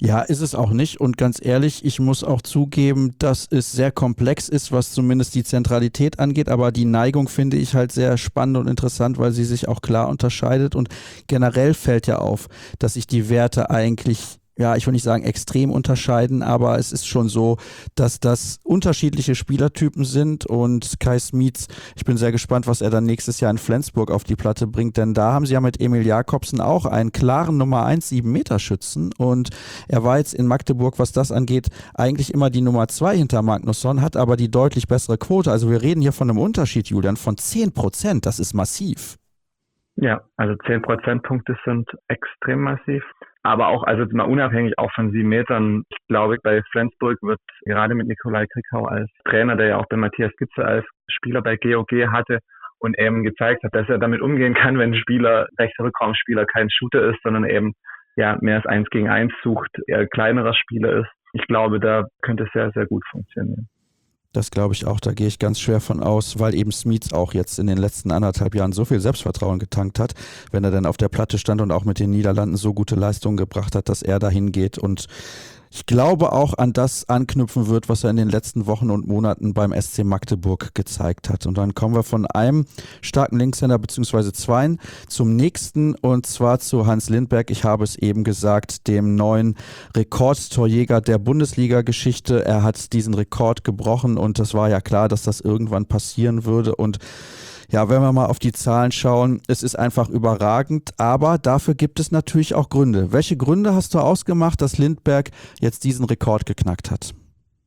Ja, ist es auch nicht. Und ganz ehrlich, ich muss auch zugeben, dass es sehr komplex ist, was zumindest die Zentralität angeht. Aber die Neigung finde ich halt sehr spannend und interessant, weil sie sich auch klar unterscheidet. Und generell fällt ja auf, dass sich die Werte eigentlich, ja, ich will nicht sagen extrem unterscheiden, aber es ist schon so, dass das unterschiedliche Spielertypen sind und Kai Smits, ich bin sehr gespannt, was er dann nächstes Jahr in Flensburg auf die Platte bringt, denn da haben sie ja mit Emil Jakobsen auch einen klaren Nummer 1 7-Meter-Schützen und er war jetzt in Magdeburg, was das angeht, eigentlich immer die Nummer 2 hinter Magnusson, hat aber die deutlich bessere Quote, also wir reden hier von einem Unterschied, Julian, von 10%, das ist massiv.
Ja, also 10 Prozentpunkte sind extrem massiv. Aber auch, also mal unabhängig auch von 7 Metern, ich glaube, bei Flensburg wird gerade mit Nikolai Krickau als Trainer, der ja auch bei Matthias Gitze als Spieler bei GOG hatte und eben gezeigt hat, dass er damit umgehen kann, wenn ein Spieler, rechter Rückraumspieler, kein Shooter ist, sondern eben ja mehr als 1 gegen 1 sucht, eher kleinerer Spieler ist. Ich glaube, da könnte es sehr, sehr gut funktionieren.
Das glaube ich auch, da gehe ich ganz schwer von aus, weil eben Smits auch jetzt in den letzten 1,5 Jahren so viel Selbstvertrauen getankt hat, wenn er dann auf der Platte stand und auch mit den Niederlanden so gute Leistungen gebracht hat, dass er dahin geht und ich glaube auch an das anknüpfen wird, was er in den letzten Wochen und Monaten beim SC Magdeburg gezeigt hat. Und dann kommen wir von einem starken Linkshänder bzw. zweien zum nächsten und zwar zu Hans Lindberg. Ich habe es eben gesagt, dem neuen Rekordtorjäger der Bundesliga-Geschichte. Er hat diesen Rekord gebrochen und das war ja klar, dass das irgendwann passieren würde und ja, wenn wir mal auf die Zahlen schauen, es ist einfach überragend, aber dafür gibt es natürlich auch Gründe. Welche Gründe hast du ausgemacht, dass Lindberg jetzt diesen Rekord geknackt hat?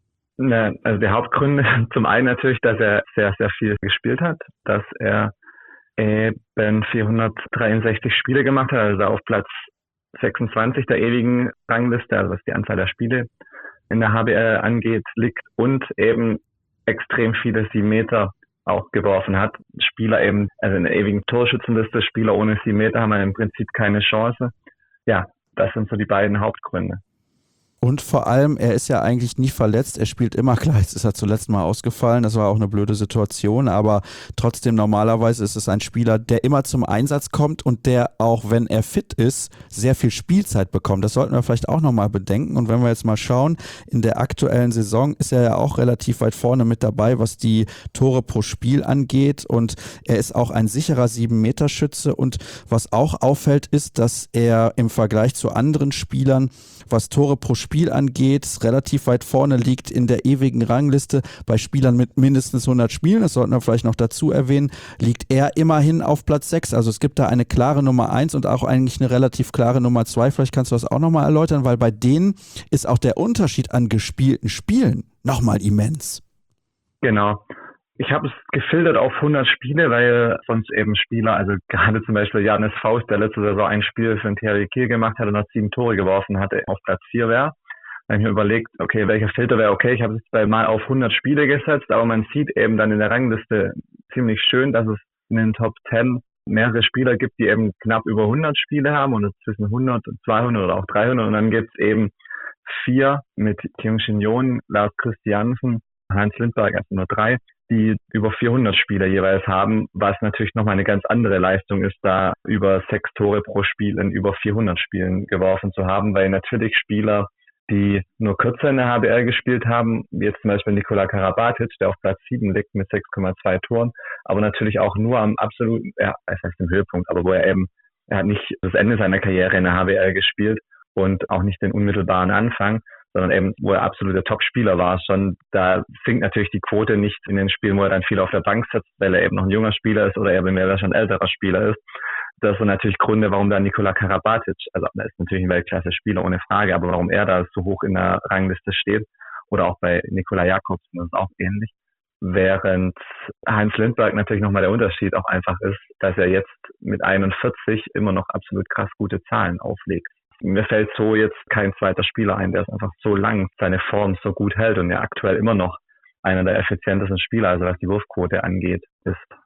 Also die Hauptgründe, zum einen natürlich, dass er sehr, sehr viel gespielt hat, dass er eben 463 Spiele gemacht hat, also auf Platz 26 der ewigen Rangliste, also was die Anzahl der Spiele in der HBL angeht, liegt und eben extrem viele 7 Meter auch geworfen hat. Spieler eben, also in der ewigen Torschützenliste, Spieler ohne 7 Meter haben im Prinzip keine Chance. Ja, das sind so die beiden Hauptgründe.
Und vor allem, er ist ja eigentlich nie verletzt, er spielt immer klar, jetzt ist er zuletzt mal ausgefallen, das war auch eine blöde Situation, aber trotzdem normalerweise ist es ein Spieler, der immer zum Einsatz kommt und der auch, wenn er fit ist, sehr viel Spielzeit bekommt. Das sollten wir vielleicht auch nochmal bedenken und wenn wir jetzt mal schauen, in der aktuellen Saison ist er ja auch relativ weit vorne mit dabei, was die Tore pro Spiel angeht und er ist auch ein sicherer 7-Meter-Schütze und was auch auffällt ist, dass er im Vergleich zu anderen Spielern, was Tore pro Spiel angeht, relativ weit vorne liegt in der ewigen Rangliste. Bei Spielern mit mindestens 100 Spielen, das sollten wir vielleicht noch dazu erwähnen, liegt er immerhin auf Platz 6. Also es gibt da eine klare Nummer 1 und auch eigentlich eine relativ klare Nummer 2. Vielleicht kannst du das auch nochmal erläutern, weil bei denen ist auch der Unterschied an gespielten Spielen nochmal immens.
Genau. Ich habe es gefiltert auf 100 Spiele, weil sonst eben Spieler, also gerade zum Beispiel Janis Faust, der letzte Saison ein Spiel für den THW Kiel gemacht hat und noch 7 Tore geworfen hatte, auf Platz 4 wäre. Da habe ich mir überlegt, okay, welcher Filter wäre okay. Ich habe es jetzt mal auf 100 Spiele gesetzt, aber man sieht eben dann in der Rangliste ziemlich schön, dass es in den Top 10 mehrere Spieler gibt, die eben knapp über 100 Spiele haben und zwischen 100 und 200 oder auch 300 und dann gibt es eben 4 mit Kim Shin-Yeon, Lars Christiansen, Hans Lindberg, also nur 3, die über 400 Spiele jeweils haben, was natürlich nochmal eine ganz andere Leistung ist, da über 6 Tore pro Spiel in über 400 Spielen geworfen zu haben, weil natürlich Spieler, die nur kürzer in der HBL gespielt haben, wie jetzt zum Beispiel Nikola Karabatic, der auf Platz 7 liegt mit 6,2 Toren, aber natürlich auch nur am absoluten, ja, das heißt im Höhepunkt, aber wo er hat nicht das Ende seiner Karriere in der HBL gespielt und auch nicht den unmittelbaren Anfang, sondern eben, wo er absoluter Top-Spieler war schon, da sinkt natürlich die Quote nicht in den Spielen, wo er dann viel auf der Bank sitzt, weil er eben noch ein junger Spieler ist oder eben mehr schon ein älterer Spieler ist. Das sind natürlich Gründe, warum da Nikola Karabatic, also er ist natürlich ein Weltklasse-Spieler ohne Frage, aber warum er da so hoch in der Rangliste steht oder auch bei Nikola Jakobsen, das ist auch ähnlich. Während Hans Lindberg natürlich nochmal der Unterschied auch einfach ist, dass er jetzt mit 41 immer noch absolut krass gute Zahlen auflegt. Mir fällt so jetzt kein zweiter Spieler ein, der es einfach so lang seine Form so gut hält und ja aktuell immer noch einer der effizientesten Spieler, also was die Wurfquote angeht, ist.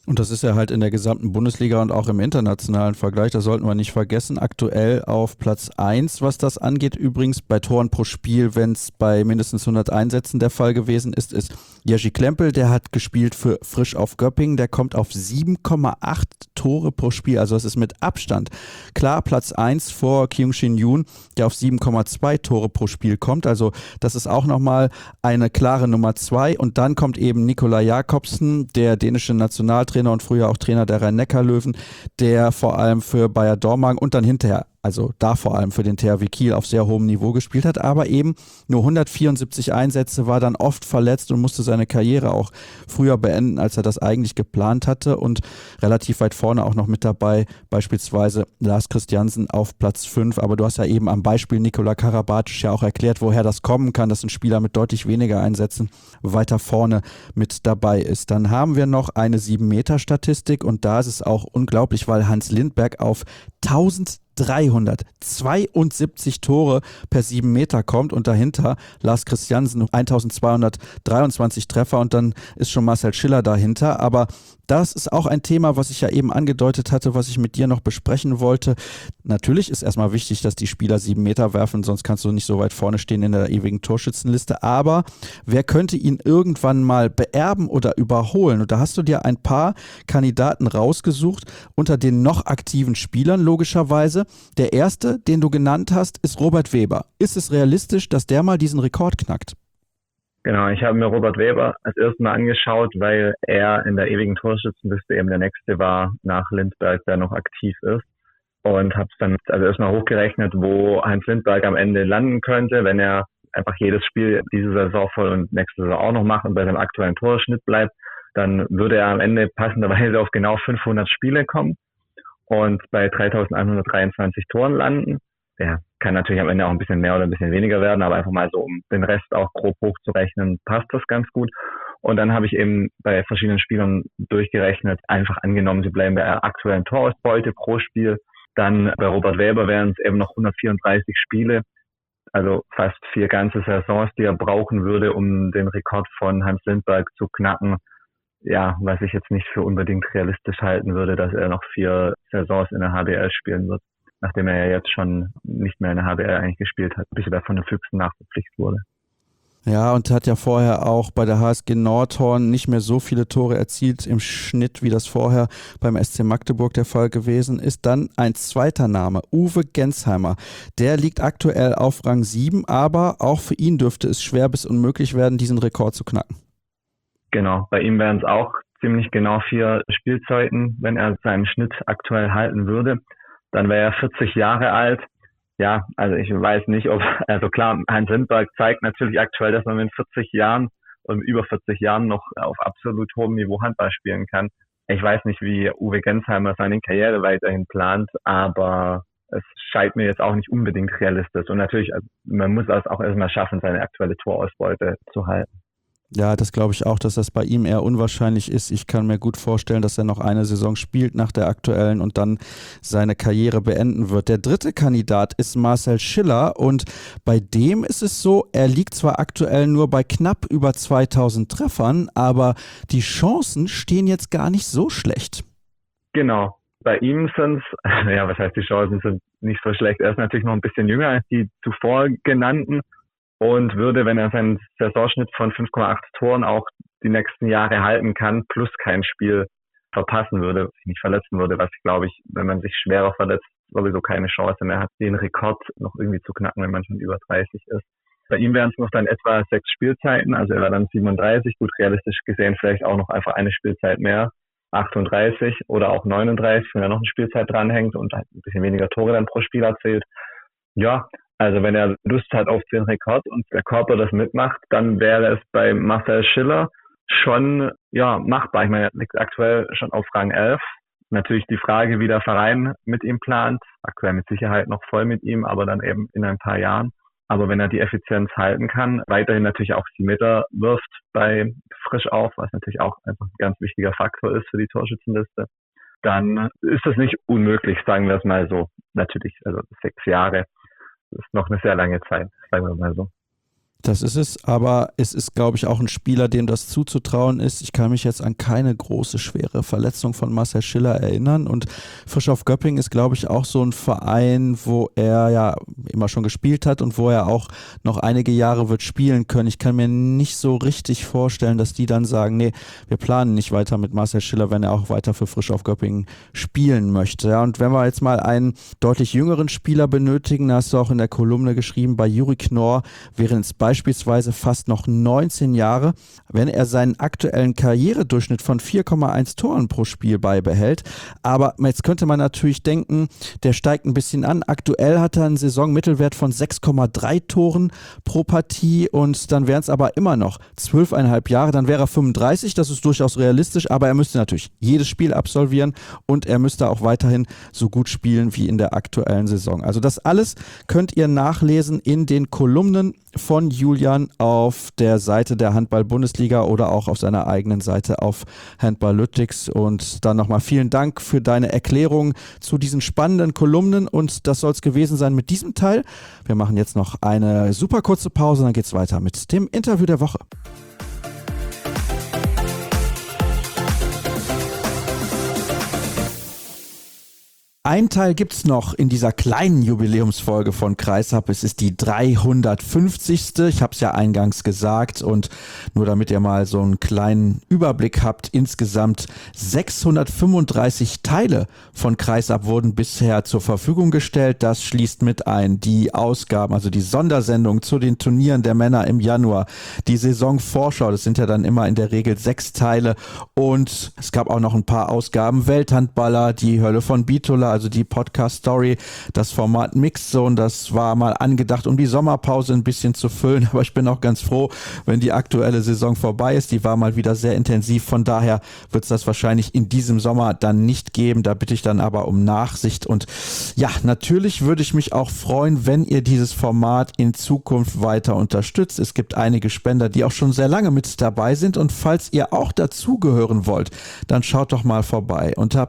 Und das ist ja halt in der gesamten Bundesliga und auch im internationalen Vergleich, das sollten wir nicht vergessen, aktuell auf Platz 1, was das angeht. Übrigens bei Toren pro Spiel, wenn es bei mindestens 100 Einsätzen der Fall gewesen ist Jerzy Klempel, der hat gespielt für Frisch auf Göppingen, der kommt auf 7,8 Tore pro Spiel, also das ist mit Abstand klar Platz 1 vor Kyung-Shin Yoon, der auf 7,2 Tore pro Spiel kommt, also das ist auch nochmal eine klare Nummer 2 und dann kommt eben Nikolaj Jakobsen, der dänische Nationaltrainer und früher auch Trainer der Rhein-Neckar-Löwen, der vor allem für Bayer Dormagen und dann hinterher, also da vor allem für den THW Kiel auf sehr hohem Niveau gespielt hat, aber eben nur 174 Einsätze, war dann oft verletzt und musste seine Karriere auch früher beenden, als er das eigentlich geplant hatte und relativ weit vorne auch noch mit dabei, beispielsweise Lars Christiansen auf Platz 5, aber du hast ja eben am Beispiel Nikola Karabatic ja auch erklärt, woher das kommen kann, dass ein Spieler mit deutlich weniger Einsätzen weiter vorne mit dabei ist. Dann haben wir noch eine 7-Meter-Statistik und da ist es auch unglaublich, weil Hans Lindberg auf 1372 Tore per 7 Meter kommt und dahinter Lars Christiansen 1223 Treffer und dann ist schon Marcel Schiller dahinter, aber das ist auch ein Thema, was ich ja eben angedeutet hatte, was ich mit dir noch besprechen wollte. Natürlich ist erstmal wichtig, dass die Spieler 7 Meter werfen, sonst kannst du nicht so weit vorne stehen in der ewigen Torschützenliste, aber wer könnte ihn irgendwann mal beerben oder überholen? Und da hast du dir ein paar Kandidaten rausgesucht unter den noch aktiven Spielern, logischerweise. Der erste, den du genannt hast, ist Robert Weber. Ist es realistisch, dass der mal diesen Rekord knackt?
Genau, ich habe mir Robert Weber als erstes Mal angeschaut, weil er in der ewigen Torschützenliste eben der nächste war nach Lindberg, der noch aktiv ist. Und habe es dann also erstmal hochgerechnet, wo Heinz Lindberg am Ende landen könnte, wenn er einfach jedes Spiel diese Saison voll und nächste Saison auch noch macht und bei seinem aktuellen Torschnitt bleibt, dann würde er am Ende passenderweise auf genau 500 Spiele kommen und bei 3.123 Toren landen. Der kann natürlich am Ende auch ein bisschen mehr oder ein bisschen weniger werden, aber einfach mal so, um den Rest auch grob hochzurechnen, passt das ganz gut. Und dann habe ich eben bei verschiedenen Spielern durchgerechnet, einfach angenommen, sie bleiben bei der aktuellen Torausbeute pro Spiel. Dann bei Robert Weber wären es eben noch 134 Spiele, also fast 4 ganze Saisons, die er brauchen würde, um den Rekord von Hans Lindberg zu knacken. Ja, was ich jetzt nicht für unbedingt realistisch halten würde, dass er noch 4 Saisons in der HBL spielen wird, nachdem er ja jetzt schon nicht mehr in der HBL eigentlich gespielt hat, bis er von den Füchsen nachverpflichtet wurde.
Ja, und hat ja vorher auch bei der HSG Nordhorn nicht mehr so viele Tore erzielt im Schnitt, wie das vorher beim SC Magdeburg der Fall gewesen ist. Dann ein zweiter Name, Uwe Gensheimer. Der liegt aktuell auf Rang 7, aber auch für ihn dürfte es schwer bis unmöglich werden, diesen Rekord zu knacken.
Genau, bei ihm wären es auch ziemlich genau 4 Spielzeiten, wenn er seinen Schnitt aktuell halten würde. Dann wäre er 40 Jahre alt. Ja, also ich weiß nicht, also klar, Heinz Lindberg zeigt natürlich aktuell, dass man mit 40 Jahren und über 40 Jahren noch auf absolut hohem Niveau Handball spielen kann. Ich weiß nicht, wie Uwe Gensheimer seine Karriere weiterhin plant, aber es scheint mir jetzt auch nicht unbedingt realistisch. Und natürlich, also man muss es auch erstmal schaffen, seine aktuelle Torausbeute zu halten.
Ja, das glaube ich auch, dass das bei ihm eher unwahrscheinlich ist. Ich kann mir gut vorstellen, dass er noch eine Saison spielt nach der aktuellen und dann seine Karriere beenden wird. Der dritte Kandidat ist Marcel Schiller und bei dem ist es so, er liegt zwar aktuell nur bei knapp über 2000 Treffern, aber die Chancen stehen jetzt gar nicht so schlecht.
Genau. Bei ihm sind es, ja, was heißt, die Chancen sind nicht so schlecht. Er ist natürlich noch ein bisschen jünger als die zuvor genannten. Und würde, wenn er seinen Saisonschnitt von 5,8 Toren auch die nächsten Jahre halten kann, plus kein Spiel verpassen würde, sich nicht verletzen würde, was glaube ich, wenn man sich schwerer verletzt, sowieso keine Chance mehr hat, den Rekord noch irgendwie zu knacken, wenn man schon über 30 ist. Bei ihm wären es noch dann etwa 6 Spielzeiten, also er war dann 37, gut realistisch gesehen vielleicht auch noch einfach eine Spielzeit mehr, 38 oder auch 39, wenn er noch eine Spielzeit dranhängt und ein bisschen weniger Tore dann pro Spiel erzählt. Ja, also wenn er Lust hat auf den Rekord und der Körper das mitmacht, dann wäre es bei Marcel Schiller schon machbar. Ich meine, er liegt aktuell schon auf Rang 11. Natürlich die Frage, wie der Verein mit ihm plant. Aktuell mit Sicherheit noch voll mit ihm, aber dann eben in ein paar Jahren. Aber wenn er die Effizienz halten kann, weiterhin natürlich auch 7 Meter wirft bei Frisch auf, was natürlich auch einfach ein ganz wichtiger Faktor ist für die Torschützenliste, dann ist das nicht unmöglich, sagen wir es mal so. Natürlich, also 6 Jahre. Das ist noch eine sehr lange Zeit, sagen wir mal so.
Das ist es, aber es ist, glaube ich, auch ein Spieler, dem das zuzutrauen ist. Ich kann mich jetzt an keine große, schwere Verletzung von Marcel Schiller erinnern und Frischhoff Göppingen ist, glaube ich, auch so ein Verein, wo er ja immer schon gespielt hat und wo er auch noch einige Jahre wird spielen können. Ich kann mir nicht so richtig vorstellen, dass die dann sagen, nee, wir planen nicht weiter mit Marcel Schiller, wenn er auch weiter für Frischhoff Göppingen spielen möchte. Ja, und wenn wir jetzt mal einen deutlich jüngeren Spieler benötigen, da hast du auch in der Kolumne geschrieben, bei Juri Knorr wären es beispielsweise fast noch 19 Jahre, wenn er seinen aktuellen Karrieredurchschnitt von 4,1 Toren pro Spiel beibehält. Aber jetzt könnte man natürlich denken, der steigt ein bisschen an. Aktuell hat er einen Saisonmittelwert von 6,3 Toren pro Partie und dann wären es aber immer noch 12,5 Jahre. Dann wäre er 35, das ist durchaus realistisch, aber er müsste natürlich jedes Spiel absolvieren und er müsste auch weiterhin so gut spielen wie in der aktuellen Saison. Also das alles könnt ihr nachlesen in den Kolumnen von Julian auf der Seite der Handball-Bundesliga oder auch auf seiner eigenen Seite auf Handballytics. Und dann nochmal vielen Dank für deine Erklärung zu diesen spannenden Kolumnen und das soll es gewesen sein mit diesem Teil. Wir machen jetzt noch eine super kurze Pause, dann geht es weiter mit dem Interview der Woche. Ein Teil gibt's noch in dieser kleinen Jubiläumsfolge von Kreisab. Es ist die 350. Ich habe es ja eingangs gesagt und nur damit ihr mal so einen kleinen Überblick habt, insgesamt 635 Teile von Kreisab wurden bisher zur Verfügung gestellt. Das schließt mit ein die Ausgaben, also die Sondersendung zu den Turnieren der Männer im Januar, die Saisonvorschau, das sind ja dann immer in der Regel 6 Teile und es gab auch noch ein paar Ausgaben Welthandballer, die Hölle von Bitola, also die Podcast-Story, das Format Mixzone, das war mal angedacht, um die Sommerpause ein bisschen zu füllen, aber ich bin auch ganz froh, wenn die aktuelle Saison vorbei ist, die war mal wieder sehr intensiv, von daher wird es das wahrscheinlich in diesem Sommer dann nicht geben, da bitte ich dann aber um Nachsicht und ja, natürlich würde ich mich auch freuen, wenn ihr dieses Format in Zukunft weiter unterstützt. Es gibt einige Spender, die auch schon sehr lange mit dabei sind und falls ihr auch dazugehören wollt, dann schaut doch mal vorbei unter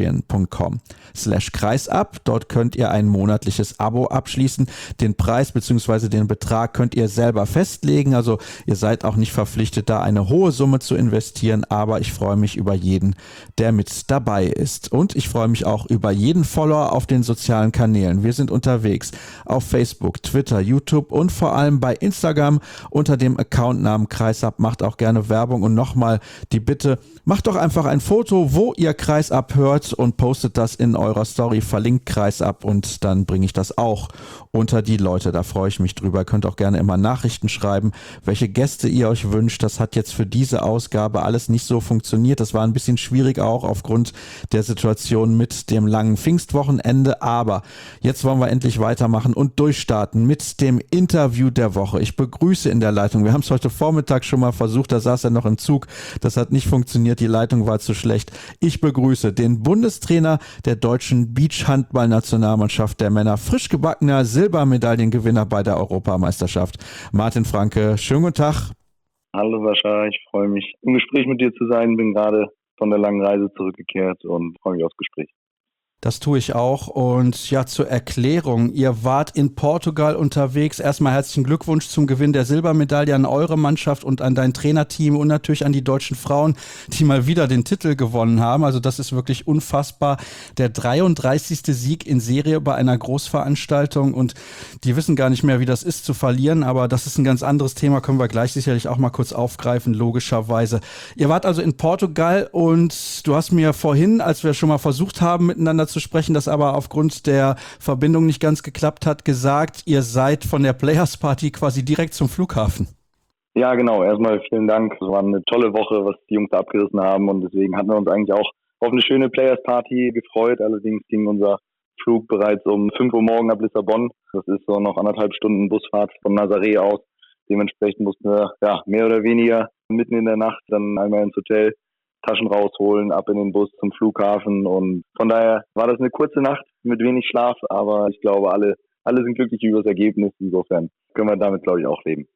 patreon.com/kreisab. Dort könnt ihr ein monatliches Abo abschließen. Den Preis bzw. den Betrag könnt ihr selber festlegen. Also ihr seid auch nicht verpflichtet, da eine hohe Summe zu investieren. Aber ich freue mich über jeden, der mit dabei ist. Und ich freue mich auch über jeden Follower auf den sozialen Kanälen. Wir sind unterwegs auf Facebook, Twitter, YouTube und vor allem bei Instagram unter dem Accountnamen Kreisab. Macht auch gerne Werbung und nochmal die Bitte, macht doch einfach ein Foto, wo ihr Kreisab hört und postet das in eurer Story, verlinkt Kreisab und dann bringe ich das auch unter die Leute. Da freue ich mich drüber. Ihr könnt auch gerne immer Nachrichten schreiben, welche Gäste ihr euch wünscht. Das hat jetzt für diese Ausgabe alles nicht so funktioniert. Das war ein bisschen schwierig auch aufgrund der Situation mit dem langen Pfingstwochenende. Aber jetzt wollen wir endlich weitermachen und durchstarten mit dem Interview der Woche. Ich begrüße in der Leitung, wir haben es heute Vormittag schon mal versucht, da saß er noch im Zug. Das hat nicht funktioniert, die Leitung war zu schlecht. Ich begrüße den Bundestrainer der deutschen Beachhandball-Nationalmannschaft der Männer, frisch gebackener Silbermedaillengewinner bei der Europameisterschaft, Martin Franke. Schönen guten Tag.
Hallo Sascha, ich freue mich, im Gespräch mit dir zu sein. Bin gerade von der langen Reise zurückgekehrt und freue mich aufs Gespräch.
Das tue ich auch. Und ja, zur Erklärung, ihr wart in Portugal unterwegs. Erstmal herzlichen Glückwunsch zum Gewinn der Silbermedaille an eure Mannschaft und an dein Trainerteam und natürlich an die deutschen Frauen, die mal wieder den Titel gewonnen haben. Also das ist wirklich unfassbar. Der 33. Sieg in Serie bei einer Großveranstaltung und die wissen gar nicht mehr, wie das ist zu verlieren. Aber das ist ein ganz anderes Thema, können wir gleich sicherlich auch mal kurz aufgreifen, logischerweise. Ihr wart also in Portugal und du hast mir vorhin, als wir schon mal versucht haben, miteinander zu sprechen, das aber aufgrund der Verbindung nicht ganz geklappt hat, gesagt, ihr seid von der Players Party quasi direkt zum Flughafen.
Ja, genau. Erstmal vielen Dank. Es war eine tolle Woche, was die Jungs da abgerissen haben und deswegen hatten wir uns eigentlich auch auf eine schöne Players Party gefreut. Allerdings ging unser Flug bereits um 5 Uhr morgen ab Lissabon. Das ist so noch 1,5 Stunden Busfahrt von Nazaré aus. Dementsprechend mussten wir mehr oder weniger mitten in der Nacht dann einmal ins Hotel, Taschen rausholen, ab in den Bus zum Flughafen und von daher war das eine kurze Nacht mit wenig Schlaf, aber ich glaube, alle sind glücklich über das Ergebnis, insofern können wir damit, glaube ich, auch leben.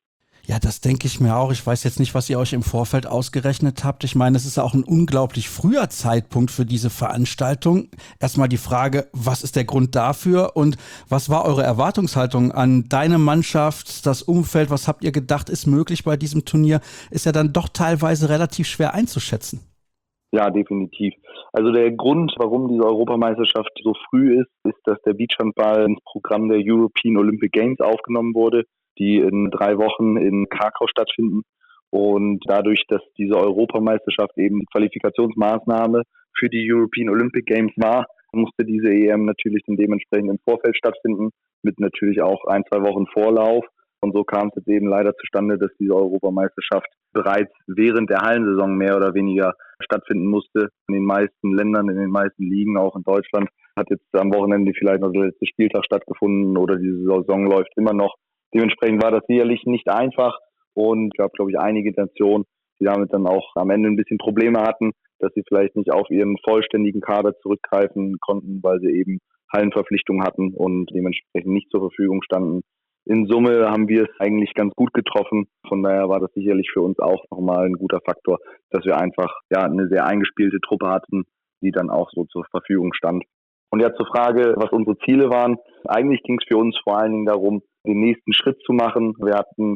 Ja, das denke ich mir auch. Ich weiß jetzt nicht, was ihr euch im Vorfeld ausgerechnet habt. Ich meine, es ist auch ein unglaublich früher Zeitpunkt für diese Veranstaltung. Erstmal die Frage, was ist der Grund dafür und was war eure Erwartungshaltung an deine Mannschaft, das Umfeld? Was habt ihr gedacht, ist möglich bei diesem Turnier? Ist ja dann doch teilweise relativ schwer einzuschätzen.
Ja, definitiv. Also der Grund, warum diese Europameisterschaft so früh ist, dass der Beachhandball ins Programm der European Olympic Games aufgenommen wurde, die in 3 Wochen in Krakau stattfinden. Und dadurch, dass diese Europameisterschaft eben die Qualifikationsmaßnahme für die European Olympic Games war, musste diese EM natürlich dann dementsprechend im Vorfeld stattfinden, mit natürlich auch 1-2 Wochen Vorlauf. Und so kam es jetzt eben leider zustande, dass diese Europameisterschaft bereits während der Hallensaison mehr oder weniger stattfinden musste. In den meisten Ländern, in den meisten Ligen, auch in Deutschland, hat jetzt am Wochenende vielleicht noch der letzte Spieltag stattgefunden oder diese Saison läuft immer noch. Dementsprechend war das sicherlich nicht einfach und es gab, glaube ich, einige Nationen, die damit dann auch am Ende ein bisschen Probleme hatten, dass sie vielleicht nicht auf ihren vollständigen Kader zurückgreifen konnten, weil sie eben Hallenverpflichtungen hatten und dementsprechend nicht zur Verfügung standen. In Summe haben wir es eigentlich ganz gut getroffen. Von daher war das sicherlich für uns auch nochmal ein guter Faktor, dass wir einfach eine sehr eingespielte Truppe hatten, die dann auch so zur Verfügung stand. Und ja, zur Frage, was unsere Ziele waren. Eigentlich ging es für uns vor allen Dingen darum, den nächsten Schritt zu machen. Wir hatten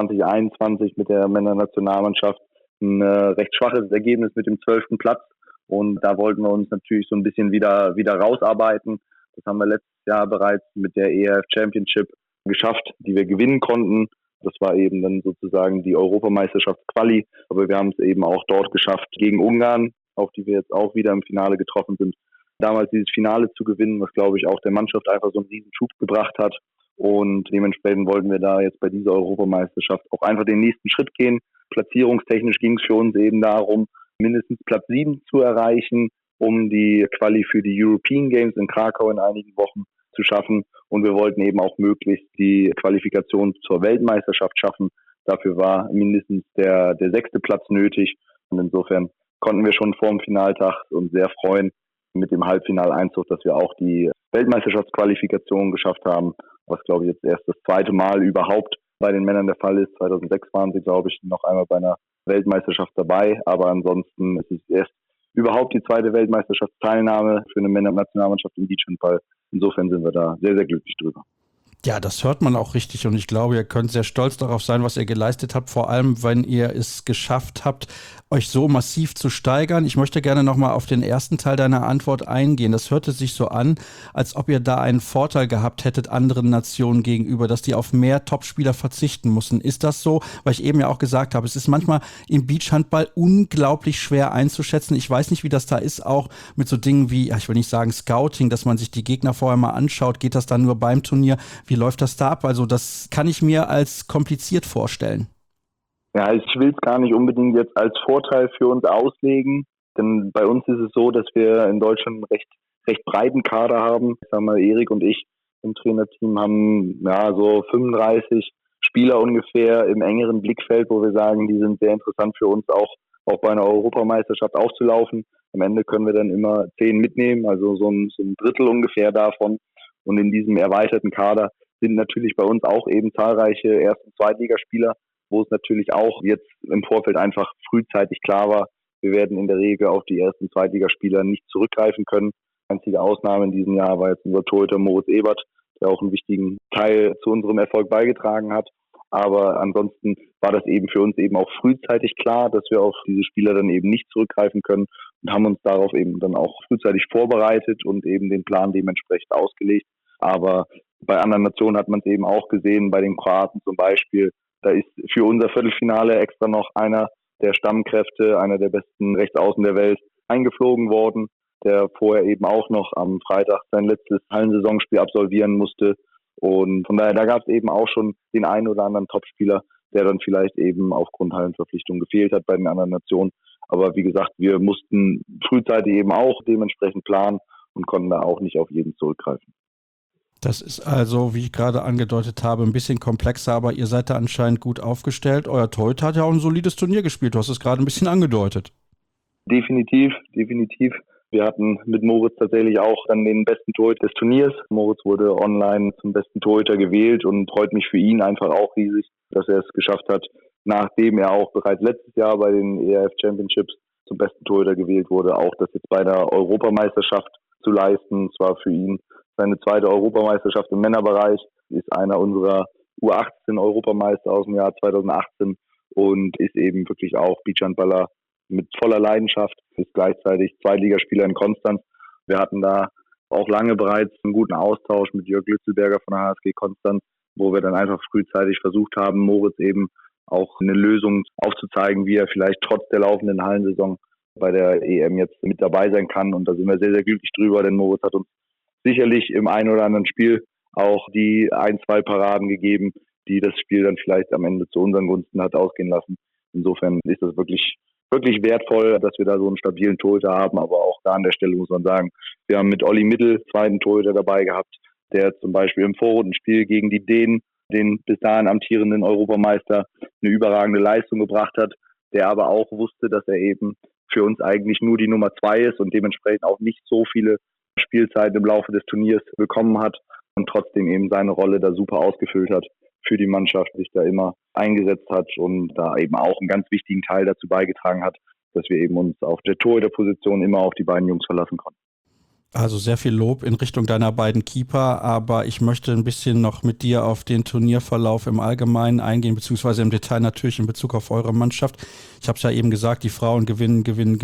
2021 mit der Männernationalmannschaft ein recht schwaches Ergebnis mit dem 12. Platz. Und da wollten wir uns natürlich so ein bisschen wieder rausarbeiten. Das haben wir letztes Jahr bereits mit der ERF Championship geschafft, die wir gewinnen konnten. Das war eben dann sozusagen die Europameisterschaftsquali. Aber wir haben es eben auch dort geschafft gegen Ungarn, auf die wir jetzt auch wieder im Finale getroffen sind. Damals dieses Finale zu gewinnen, was, glaube ich, auch der Mannschaft einfach so einen riesen Schub gebracht hat. Und dementsprechend wollten wir da jetzt bei dieser Europameisterschaft auch einfach den nächsten Schritt gehen. Platzierungstechnisch ging es für uns eben darum, mindestens Platz 7 zu erreichen, um die Quali für die European Games in Krakau in einigen Wochen zu schaffen. Und wir wollten eben auch möglichst die Qualifikation zur Weltmeisterschaft schaffen. Dafür war mindestens der 6. Platz nötig. Und insofern konnten wir schon vor dem Finaltag uns sehr freuen mit dem Halbfinaleinzug, dass wir auch die Weltmeisterschaftsqualifikation geschafft haben, was, glaube ich, jetzt erst das 2. Mal überhaupt bei den Männern der Fall ist. 2006 waren sie, glaube ich, noch einmal bei einer Weltmeisterschaft dabei, aber ansonsten ist es erst überhaupt die 2. Weltmeisterschaftsteilnahme für eine Männernationalmannschaft im Beachhandball. Insofern sind wir da sehr, sehr glücklich drüber.
Ja, das hört man auch richtig und ich glaube, ihr könnt sehr stolz darauf sein, was ihr geleistet habt, vor allem, wenn ihr es geschafft habt, euch so massiv zu steigern. Ich möchte gerne nochmal auf den ersten Teil deiner Antwort eingehen. Das hörte sich so an, als ob ihr da einen Vorteil gehabt hättet anderen Nationen gegenüber, dass die auf mehr Topspieler verzichten mussten. Ist das so? Weil ich eben ja auch gesagt habe, es ist manchmal im Beachhandball unglaublich schwer einzuschätzen. Ich weiß nicht, wie das da ist, auch mit so Dingen wie, ich will nicht sagen Scouting, dass man sich die Gegner vorher mal anschaut. Geht das dann nur beim Turnier? Wie läuft das da ab? Also das kann ich mir als kompliziert vorstellen.
Ja, ich will es gar nicht unbedingt jetzt als Vorteil für uns auslegen, denn bei uns ist es so, dass wir in Deutschland einen recht breiten Kader haben. Ich sag mal, Erik und ich im Trainerteam haben so 35 Spieler ungefähr im engeren Blickfeld, wo wir sagen, die sind sehr interessant für uns auch bei einer Europameisterschaft aufzulaufen. Am Ende können wir dann immer 10 mitnehmen, also so ein Drittel ungefähr davon. Und in diesem erweiterten Kader sind natürlich bei uns auch eben zahlreiche Erst- und Zweitligaspieler, wo es natürlich auch jetzt im Vorfeld einfach frühzeitig klar war, wir werden in der Regel auf die Erst- und Zweitligaspieler nicht zurückgreifen können. Einzige Ausnahme in diesem Jahr war jetzt unser Torhüter Moritz Ebert, der auch einen wichtigen Teil zu unserem Erfolg beigetragen hat. Aber ansonsten war das eben für uns eben auch frühzeitig klar, dass wir auf diese Spieler dann eben nicht zurückgreifen können und haben uns darauf eben dann auch frühzeitig vorbereitet und eben den Plan dementsprechend ausgelegt. Aber bei anderen Nationen hat man es eben auch gesehen, bei den Kroaten zum Beispiel. Da ist für unser Viertelfinale extra noch einer der Stammkräfte, einer der besten Rechtsaußen der Welt, eingeflogen worden, der vorher eben auch noch am Freitag sein letztes Hallensaisonspiel absolvieren musste. Und von daher, da gab es eben auch schon den einen oder anderen Topspieler, der dann vielleicht eben aufgrund Hallenverpflichtung gefehlt hat bei den anderen Nationen. Aber wie gesagt, wir mussten frühzeitig eben auch dementsprechend planen und konnten da auch nicht auf jeden zurückgreifen.
Das ist also, wie ich gerade angedeutet habe, ein bisschen komplexer, aber ihr seid da anscheinend gut aufgestellt. Euer Torhüter hat ja auch ein solides Turnier gespielt. Du hast es gerade ein bisschen angedeutet.
Definitiv. Wir hatten mit Moritz tatsächlich auch dann den besten Torhüter des Turniers. Moritz wurde online zum besten Torhüter gewählt und freut mich für ihn einfach auch riesig, dass er es geschafft hat, nachdem er auch bereits letztes Jahr bei den ERF Championships zum besten Torhüter gewählt wurde, auch das jetzt bei der Europameisterschaft zu leisten. Es war für ihn seine zweite Europameisterschaft im Männerbereich, ist einer unserer U18-Europameister aus dem Jahr 2018 und ist eben wirklich auch Beachhandballer mit voller Leidenschaft, ist gleichzeitig Zweitligaspieler in Konstanz. Wir hatten da auch lange bereits einen guten Austausch mit Jörg Lützelberger von der HSG Konstanz, wo wir dann einfach frühzeitig versucht haben, Moritz eben auch eine Lösung aufzuzeigen, wie er vielleicht trotz der laufenden Hallensaison bei der EM jetzt mit dabei sein kann. Und da sind wir sehr, sehr glücklich drüber, denn Moritz hat uns sicherlich im einen oder anderen Spiel auch die 1-2 Paraden gegeben, die das Spiel dann vielleicht am Ende zu unseren Gunsten hat ausgehen lassen. Insofern ist das wirklich wertvoll, dass wir da so einen stabilen Torhüter haben, aber auch da an der Stelle muss man sagen, wir haben mit Olli Mittel zweiten Torhüter dabei gehabt, der zum Beispiel im Vorrundenspiel gegen die Dänen, den bis dahin amtierenden Europameister, eine überragende Leistung gebracht hat, der aber auch wusste, dass er eben für uns eigentlich nur die Nummer 2 ist und dementsprechend auch nicht so viele Spielzeiten im Laufe des Turniers bekommen hat und trotzdem eben seine Rolle da super ausgefüllt hat für die Mannschaft, sich da immer eingesetzt hat und da eben auch einen ganz wichtigen Teil dazu beigetragen hat, dass wir eben uns auf der Torhüterposition immer auf die beiden Jungs verlassen konnten.
Also sehr viel Lob in Richtung deiner beiden Keeper, aber ich möchte ein bisschen noch mit dir auf den Turnierverlauf im Allgemeinen eingehen, beziehungsweise im Detail natürlich in Bezug auf eure Mannschaft. Ich habe es ja eben gesagt, die Frauen gewinnen.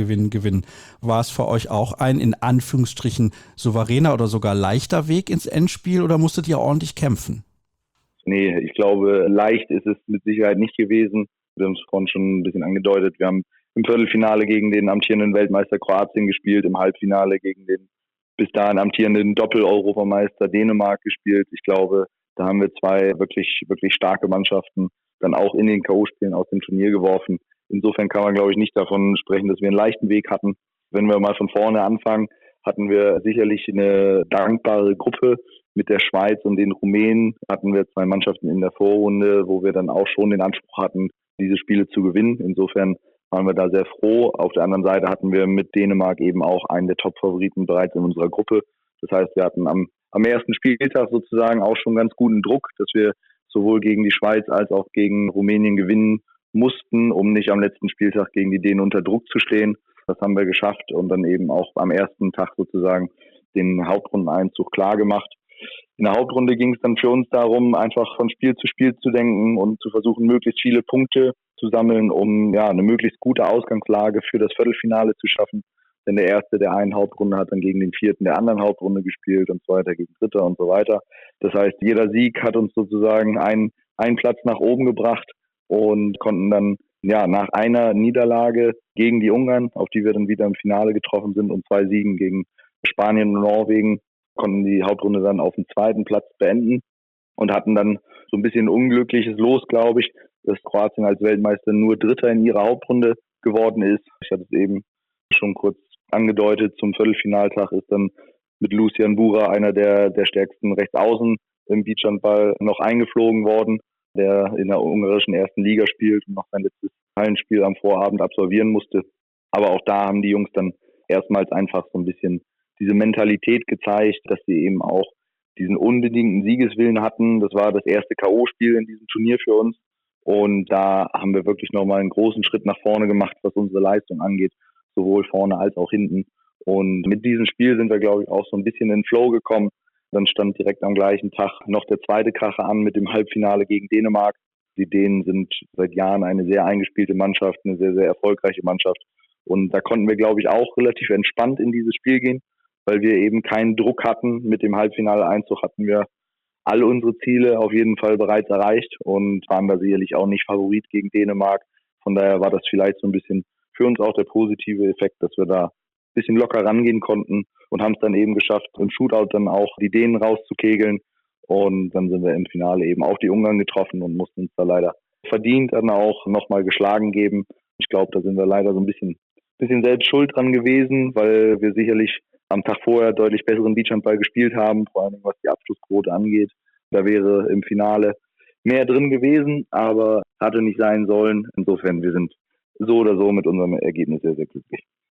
War es für euch auch ein in Anführungsstrichen souveräner oder sogar leichter Weg ins Endspiel oder musstet ihr ordentlich kämpfen?
Nee, ich glaube, leicht ist es mit Sicherheit nicht gewesen. Wir haben es vorhin schon ein bisschen angedeutet. Wir haben im Viertelfinale gegen den amtierenden Weltmeister Kroatien gespielt, im Halbfinale gegen den bis dahin amtierenden Doppel-Europameister Dänemark gespielt. Ich glaube, da haben wir zwei wirklich, wirklich starke Mannschaften dann auch in den K.O.-Spielen aus dem Turnier geworfen. Insofern kann man, glaube ich, nicht davon sprechen, dass wir einen leichten Weg hatten. Wenn wir mal von vorne anfangen, hatten wir sicherlich eine dankbare Gruppe. Mit der Schweiz und den Rumänen hatten wir zwei Mannschaften in der Vorrunde, wo wir dann auch schon den Anspruch hatten, diese Spiele zu gewinnen. Insofern waren wir da sehr froh. Auf der anderen Seite hatten wir mit Dänemark eben auch einen der Top-Favoriten bereits in unserer Gruppe. Das heißt, wir hatten am ersten Spieltag sozusagen auch schon ganz guten Druck, dass wir sowohl gegen die Schweiz als auch gegen Rumänien gewinnen mussten, um nicht am letzten Spieltag gegen die Dänen unter Druck zu stehen. Das haben wir geschafft und dann eben auch am ersten Tag sozusagen den Hauptrundeneinzug klar gemacht. In der Hauptrunde ging es dann für uns darum, einfach von Spiel zu Spiel zu denken und zu versuchen, möglichst viele Punkte zu sammeln, um eine möglichst gute Ausgangslage für das Viertelfinale zu schaffen. Denn der Erste der einen Hauptrunde hat dann gegen den Vierten der anderen Hauptrunde gespielt und so weiter gegen Dritter und so weiter. Das heißt, jeder Sieg hat uns sozusagen einen Platz nach oben gebracht und konnten dann nach einer Niederlage gegen die Ungarn, auf die wir dann wieder im Finale getroffen sind, und 2 Siegen gegen Spanien und Norwegen, konnten die Hauptrunde dann auf dem 2. Platz beenden und hatten dann so ein bisschen unglückliches Los, glaube ich, dass Kroatien als Weltmeister nur Dritter in ihrer Hauptrunde geworden ist. Ich hatte es eben schon kurz angedeutet, zum Viertelfinaltag ist dann mit Lucian Bura einer der stärksten Rechtsaußen im Beachhandball noch eingeflogen worden, der in der ungarischen ersten Liga spielt und noch sein letztes Hallenspiel am Vorabend absolvieren musste. Aber auch da haben die Jungs dann erstmals einfach so ein bisschen diese Mentalität gezeigt, dass sie eben auch diesen unbedingten Siegeswillen hatten. Das war das erste K.O.-Spiel in diesem Turnier für uns. Und da haben wir wirklich nochmal einen großen Schritt nach vorne gemacht, was unsere Leistung angeht, sowohl vorne als auch hinten. Und mit diesem Spiel sind wir, glaube ich, auch so ein bisschen in den Flow gekommen. Dann stand direkt am gleichen Tag noch der zweite Kracher an mit dem Halbfinale gegen Dänemark. Die Dänen sind seit Jahren eine sehr eingespielte Mannschaft, eine sehr, sehr erfolgreiche Mannschaft. Und da konnten wir, glaube ich, auch relativ entspannt in dieses Spiel gehen, weil wir eben keinen Druck hatten. Mit dem Halbfinale-Einzug hatten wir alle unsere Ziele auf jeden Fall bereits erreicht und waren da sicherlich auch nicht Favorit gegen Dänemark. Von daher war das vielleicht so ein bisschen für uns auch der positive Effekt, dass wir da ein bisschen locker rangehen konnten und haben es dann eben geschafft, im Shootout dann auch die Dänen rauszukegeln. Und dann sind wir im Finale eben auf die Ungarn getroffen und mussten uns da leider verdient dann auch nochmal geschlagen geben. Ich glaube, da sind wir leider so ein bisschen selbst schuld dran gewesen, weil wir sicherlich am Tag vorher deutlich besseren Beachhandball gespielt haben, vor allem was die Abschlussquote angeht. Da wäre im Finale mehr drin gewesen, aber hatte nicht sein sollen. Insofern, wir sind so oder so mit unserem Ergebnis sehr, sehr glücklich.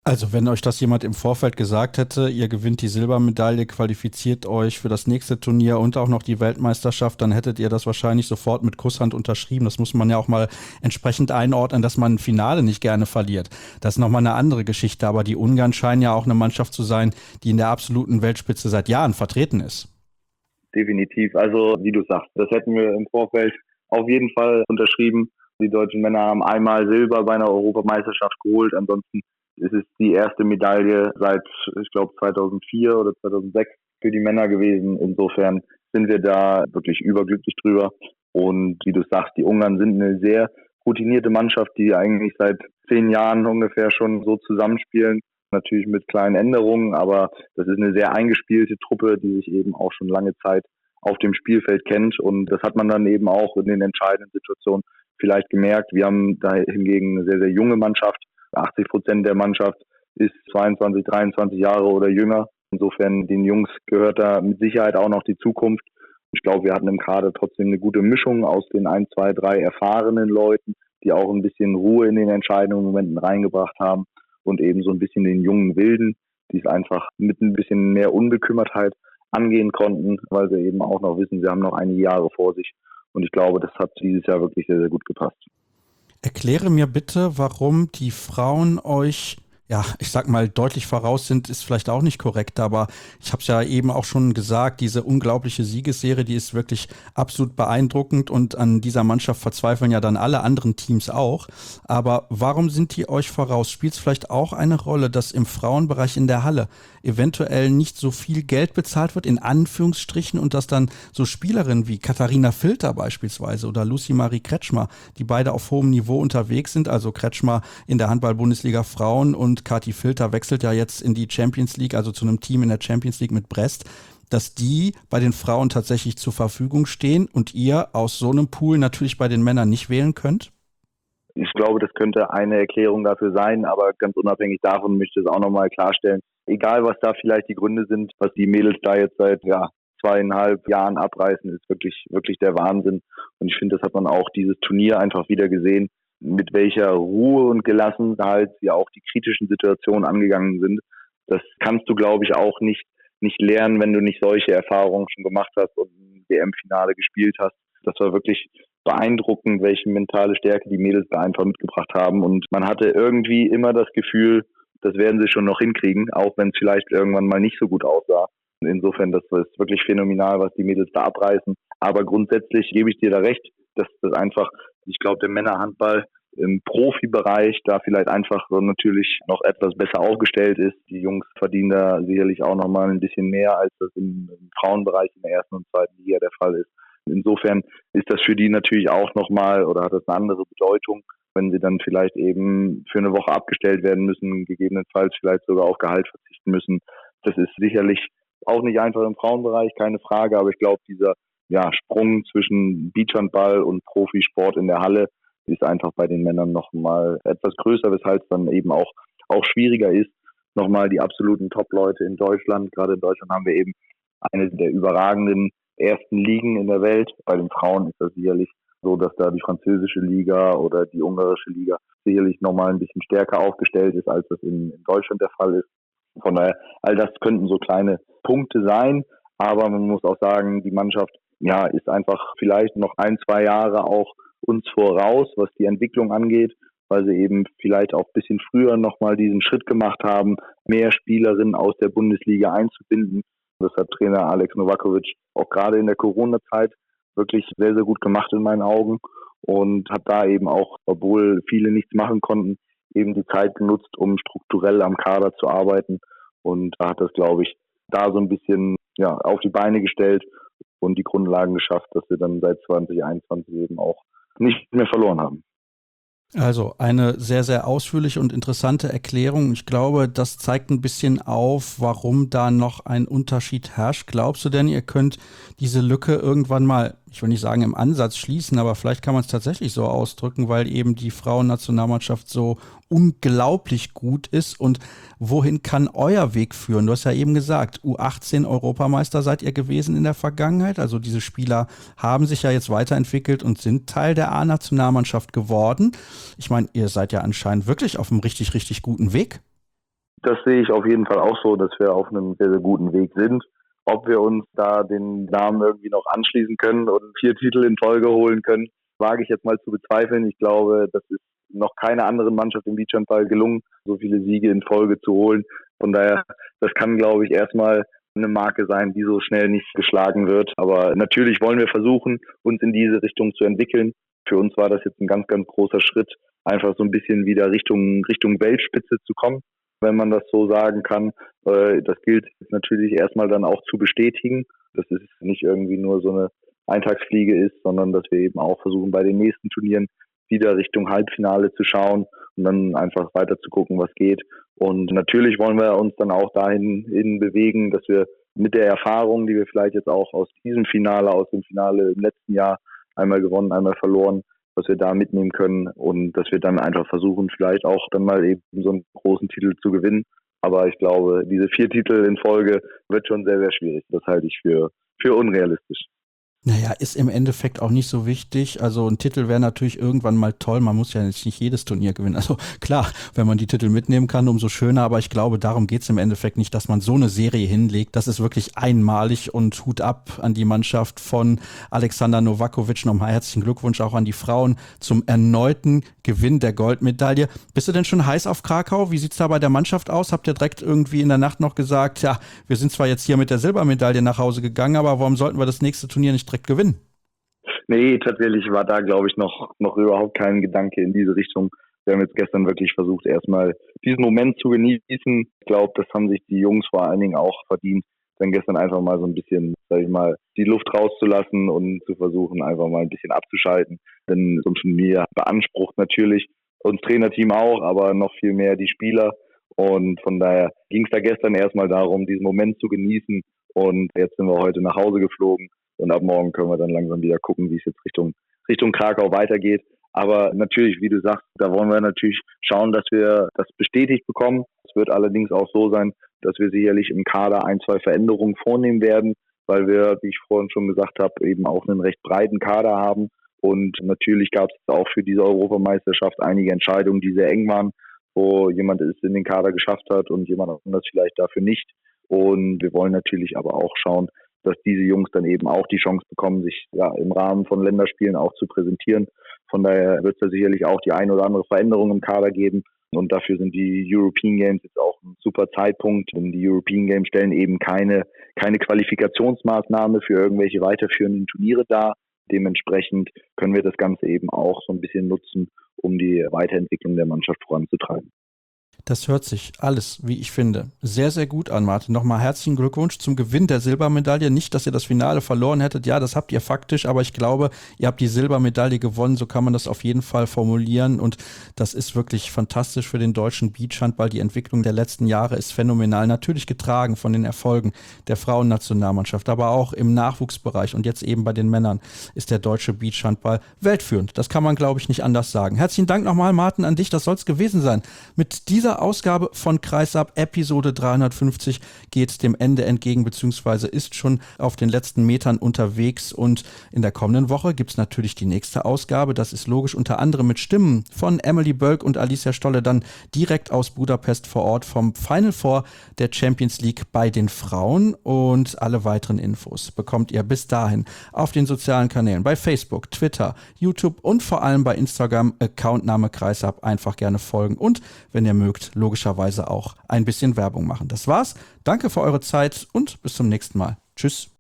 Also wenn euch das jemand im Vorfeld gesagt hätte, ihr gewinnt die Silbermedaille, qualifiziert euch für das nächste Turnier und auch noch die Weltmeisterschaft, dann hättet ihr das wahrscheinlich sofort mit Kusshand unterschrieben. Das muss man ja auch mal entsprechend einordnen, dass man ein Finale nicht gerne verliert. Das ist nochmal eine andere Geschichte, aber die Ungarn scheinen ja auch eine Mannschaft zu sein, die in der absoluten Weltspitze seit Jahren vertreten ist.
Definitiv. Also wie du sagst, das hätten wir im Vorfeld auf jeden Fall unterschrieben. Die deutschen Männer haben einmal Silber bei einer Europameisterschaft geholt. Ansonsten ist es die erste Medaille seit, ich glaube, 2004 oder 2006 für die Männer gewesen. Insofern sind wir da wirklich überglücklich drüber. Und wie du sagst, die Ungarn sind eine sehr routinierte Mannschaft, die eigentlich seit 10 Jahren ungefähr schon so zusammenspielen. Natürlich mit kleinen Änderungen, aber das ist eine sehr eingespielte Truppe, die sich eben auch schon lange Zeit auf dem Spielfeld kennt. Und das hat man dann eben auch in den entscheidenden Situationen vielleicht gemerkt. Wir haben da hingegen eine sehr, sehr junge Mannschaft. 80% der Mannschaft ist 22, 23 Jahre oder jünger. Insofern den Jungs gehört da mit Sicherheit auch noch die Zukunft. Ich glaube, wir hatten im Kader trotzdem eine gute Mischung aus den 1, 2, 3 erfahrenen Leuten, die auch ein bisschen Ruhe in den entscheidenden Momenten reingebracht haben und eben so ein bisschen den jungen Wilden, die es einfach mit ein bisschen mehr Unbekümmertheit angehen konnten, weil sie eben auch noch wissen, sie haben noch einige Jahre vor sich. Und ich glaube, das hat dieses Jahr wirklich sehr, sehr gut gepasst.
Erkläre mir bitte, warum die Frauen euch, ja, ich sag mal, deutlich voraus sind, ist vielleicht auch nicht korrekt, aber ich habe es ja eben auch schon gesagt, diese unglaubliche Siegesserie, die ist wirklich absolut beeindruckend und an dieser Mannschaft verzweifeln ja dann alle anderen Teams auch. Aber warum sind die euch voraus? Spielt es vielleicht auch eine Rolle, dass im Frauenbereich in der Halle eventuell nicht so viel Geld bezahlt wird, in Anführungsstrichen, und dass dann so Spielerinnen wie Katharina Filter beispielsweise oder Lucy Marie Kretschmer, die beide auf hohem Niveau unterwegs sind, also Kretschmer in der Handball-Bundesliga Frauen und Kathi Filter wechselt ja jetzt in die Champions League, also zu einem Team in der Champions League mit Brest, dass die bei den Frauen tatsächlich zur Verfügung stehen und ihr aus so einem Pool natürlich bei den Männern nicht wählen könnt?
Ich glaube, das könnte eine Erklärung dafür sein, aber ganz unabhängig davon möchte ich es auch nochmal klarstellen. Egal, was da vielleicht die Gründe sind, was die Mädels da jetzt seit 2,5 Jahren abreißen, ist wirklich, wirklich der Wahnsinn. Und ich finde, das hat man auch dieses Turnier einfach wieder gesehen, mit welcher Ruhe und Gelassenheit sie auch die kritischen Situationen angegangen sind. Das kannst du, glaube ich, auch nicht lernen, wenn du nicht solche Erfahrungen schon gemacht hast und ein WM-Finale gespielt hast. Das war wirklich beeindruckend, welche mentale Stärke die Mädels da einfach mitgebracht haben. Und man hatte irgendwie immer das Gefühl, das werden sie schon noch hinkriegen, auch wenn es vielleicht irgendwann mal nicht so gut aussah. Insofern, das ist wirklich phänomenal, was die Mädels da abreißen. Aber grundsätzlich gebe ich dir da recht, dass das einfach, ich glaube, der Männerhandball im Profibereich da vielleicht einfach natürlich noch etwas besser aufgestellt ist. Die Jungs verdienen da sicherlich auch nochmal ein bisschen mehr, als das im Frauenbereich in der ersten und zweiten Liga der Fall ist. Insofern ist das für die natürlich auch nochmal oder hat das eine andere Bedeutung, wenn sie dann vielleicht eben für eine Woche abgestellt werden müssen, gegebenenfalls vielleicht sogar auf Gehalt verzichten müssen. Das ist sicherlich auch nicht einfach im Frauenbereich, keine Frage, aber ich glaube, dieser Sprung zwischen Beachhandball und Profisport in der Halle ist einfach bei den Männern nochmal etwas größer, weshalb es dann eben auch schwieriger ist. Nochmal die absoluten Top-Leute in Deutschland. Gerade in Deutschland haben wir eben eine der überragenden ersten Ligen in der Welt. Bei den Frauen ist das sicherlich so, dass da die französische Liga oder die ungarische Liga sicherlich nochmal ein bisschen stärker aufgestellt ist, als das in Deutschland der Fall ist. Von daher, all das könnten so kleine Punkte sein, aber man muss auch sagen, die Mannschaft ist einfach vielleicht noch 1, 2 Jahre auch uns voraus, was die Entwicklung angeht, weil sie eben vielleicht auch ein bisschen früher nochmal diesen Schritt gemacht haben, mehr Spielerinnen aus der Bundesliga einzubinden. Das hat Trainer Alex Novakovic auch gerade in der Corona-Zeit wirklich sehr, sehr gut gemacht in meinen Augen und hat da eben auch, obwohl viele nichts machen konnten, eben die Zeit genutzt, um strukturell am Kader zu arbeiten und da hat das, glaube ich, da so ein bisschen auf die Beine gestellt und die Grundlagen geschafft, dass wir dann seit 2021 eben auch nicht mehr verloren haben.
Also eine sehr, sehr ausführliche und interessante Erklärung. Ich glaube, das zeigt ein bisschen auf, warum da noch ein Unterschied herrscht. Glaubst du denn, ihr könnt diese Lücke irgendwann mal, ich will nicht sagen im Ansatz schließen, aber vielleicht kann man es tatsächlich so ausdrücken, weil eben die Frauennationalmannschaft so unglaublich gut ist? Und wohin kann euer Weg führen? Du hast ja eben gesagt, U18-Europameister seid ihr gewesen in der Vergangenheit. Also diese Spieler haben sich ja jetzt weiterentwickelt und sind Teil der A-Nationalmannschaft geworden. Ich meine, ihr seid ja anscheinend wirklich auf einem richtig, richtig guten Weg.
Das sehe ich auf jeden Fall auch so, dass wir auf einem sehr, sehr guten Weg sind. Ob wir uns da den Namen irgendwie noch anschließen können und 4 Titel in Folge holen können, wage ich jetzt mal zu bezweifeln. Ich glaube, das ist noch keiner anderen Mannschaft im Beachhandball gelungen, so viele Siege in Folge zu holen. Von daher, das kann, glaube ich, erstmal eine Marke sein, die so schnell nicht geschlagen wird. Aber natürlich wollen wir versuchen, uns in diese Richtung zu entwickeln. Für uns war das jetzt ein ganz, ganz großer Schritt, einfach so ein bisschen wieder Richtung Weltspitze zu kommen, wenn man das so sagen kann. Das gilt natürlich erstmal dann auch zu bestätigen, dass es nicht irgendwie nur so eine Eintagsfliege ist, sondern dass wir eben auch versuchen, bei den nächsten Turnieren wieder Richtung Halbfinale zu schauen und dann einfach weiter zu gucken, was geht. Und natürlich wollen wir uns dann auch dahin bewegen, dass wir mit der Erfahrung, die wir vielleicht jetzt auch aus diesem Finale, aus dem Finale im letzten Jahr einmal gewonnen, einmal verloren, was wir da mitnehmen können und dass wir dann einfach versuchen, vielleicht auch dann mal eben so einen großen Titel zu gewinnen. Aber ich glaube, diese 4 Titel in Folge wird schon sehr, sehr schwierig. Das halte ich für unrealistisch.
Naja, ist im Endeffekt auch nicht so wichtig. Also ein Titel wäre natürlich irgendwann mal toll. Man muss ja jetzt nicht jedes Turnier gewinnen. Also klar, wenn man die Titel mitnehmen kann, umso schöner. Aber ich glaube, darum geht es im Endeffekt nicht, dass man so eine Serie hinlegt. Das ist wirklich einmalig und Hut ab an die Mannschaft von Alexander Novakovic. Nochmal herzlichen Glückwunsch auch an die Frauen zum erneuten Gewinn der Goldmedaille. Bist du denn schon heiß auf Krakau? Wie sieht's da bei der Mannschaft aus? Habt ihr direkt irgendwie in der Nacht noch gesagt, ja, wir sind zwar jetzt hier mit der Silbermedaille nach Hause gegangen, aber warum sollten wir das nächste Turnier nicht direkt gewinnen?
Nee, tatsächlich war da, glaube ich, noch überhaupt kein Gedanke in diese Richtung. Wir haben jetzt gestern wirklich versucht, erstmal diesen Moment zu genießen. Ich glaube, das haben sich die Jungs vor allen Dingen auch verdient, dann gestern einfach mal so ein bisschen, sag ich mal, die Luft rauszulassen und zu versuchen, einfach mal ein bisschen abzuschalten. Denn so ein Turnier beansprucht natürlich uns Trainerteam auch, aber noch viel mehr die Spieler. Und von daher ging es da gestern erstmal darum, diesen Moment zu genießen. Und jetzt sind wir heute nach Hause geflogen. Und ab morgen können wir dann langsam wieder gucken, wie es jetzt Richtung Krakau weitergeht. Aber natürlich, wie du sagst, da wollen wir natürlich schauen, dass wir das bestätigt bekommen. Es wird allerdings auch so sein, dass wir sicherlich im Kader 1, 2 Veränderungen vornehmen werden, weil wir, wie ich vorhin schon gesagt habe, eben auch einen recht breiten Kader haben. Und natürlich gab es auch für diese Europameisterschaft einige Entscheidungen, die sehr eng waren, wo jemand es in den Kader geschafft hat und jemand anders vielleicht dafür nicht. Und wir wollen natürlich aber auch schauen, dass diese Jungs dann eben auch die Chance bekommen, sich ja im Rahmen von Länderspielen auch zu präsentieren. Von daher wird es da sicherlich auch die eine oder andere Veränderung im Kader geben. Und dafür sind die European Games jetzt auch ein super Zeitpunkt. Denn die European Games stellen eben keine Qualifikationsmaßnahme für irgendwelche weiterführenden Turniere dar. Dementsprechend können wir das Ganze eben auch so ein bisschen nutzen, um die Weiterentwicklung der Mannschaft voranzutreiben.
Das hört sich alles, wie ich finde, sehr, sehr gut an, Martin. Nochmal herzlichen Glückwunsch zum Gewinn der Silbermedaille. Nicht, dass ihr das Finale verloren hättet. Ja, das habt ihr faktisch, aber ich glaube, ihr habt die Silbermedaille gewonnen. So kann man das auf jeden Fall formulieren. Und das ist wirklich fantastisch für den deutschen Beachhandball. Die Entwicklung der letzten Jahre ist phänomenal. Natürlich getragen von den Erfolgen der Frauennationalmannschaft, aber auch im Nachwuchsbereich und jetzt eben bei den Männern ist der deutsche Beachhandball weltführend. Das kann man, glaube ich, nicht anders sagen. Herzlichen Dank nochmal, Martin, an dich. Das soll es gewesen sein. Mit dieser Ausgabe von Kreisab, Episode 350, geht dem Ende entgegen, beziehungsweise ist schon auf den letzten Metern unterwegs. Und in der kommenden Woche gibt es natürlich die nächste Ausgabe. Das ist logisch, unter anderem mit Stimmen von Emily Bölk und Alicia Stolle, dann direkt aus Budapest vor Ort vom Final Four der Champions League bei den Frauen. Und alle weiteren Infos bekommt ihr bis dahin auf den sozialen Kanälen bei Facebook, Twitter, YouTube und vor allem bei Instagram. Accountname Kreisab, einfach gerne folgen und, wenn ihr mögt, logischerweise auch ein bisschen Werbung machen. Das war's. Danke für eure Zeit und bis zum nächsten Mal. Tschüss.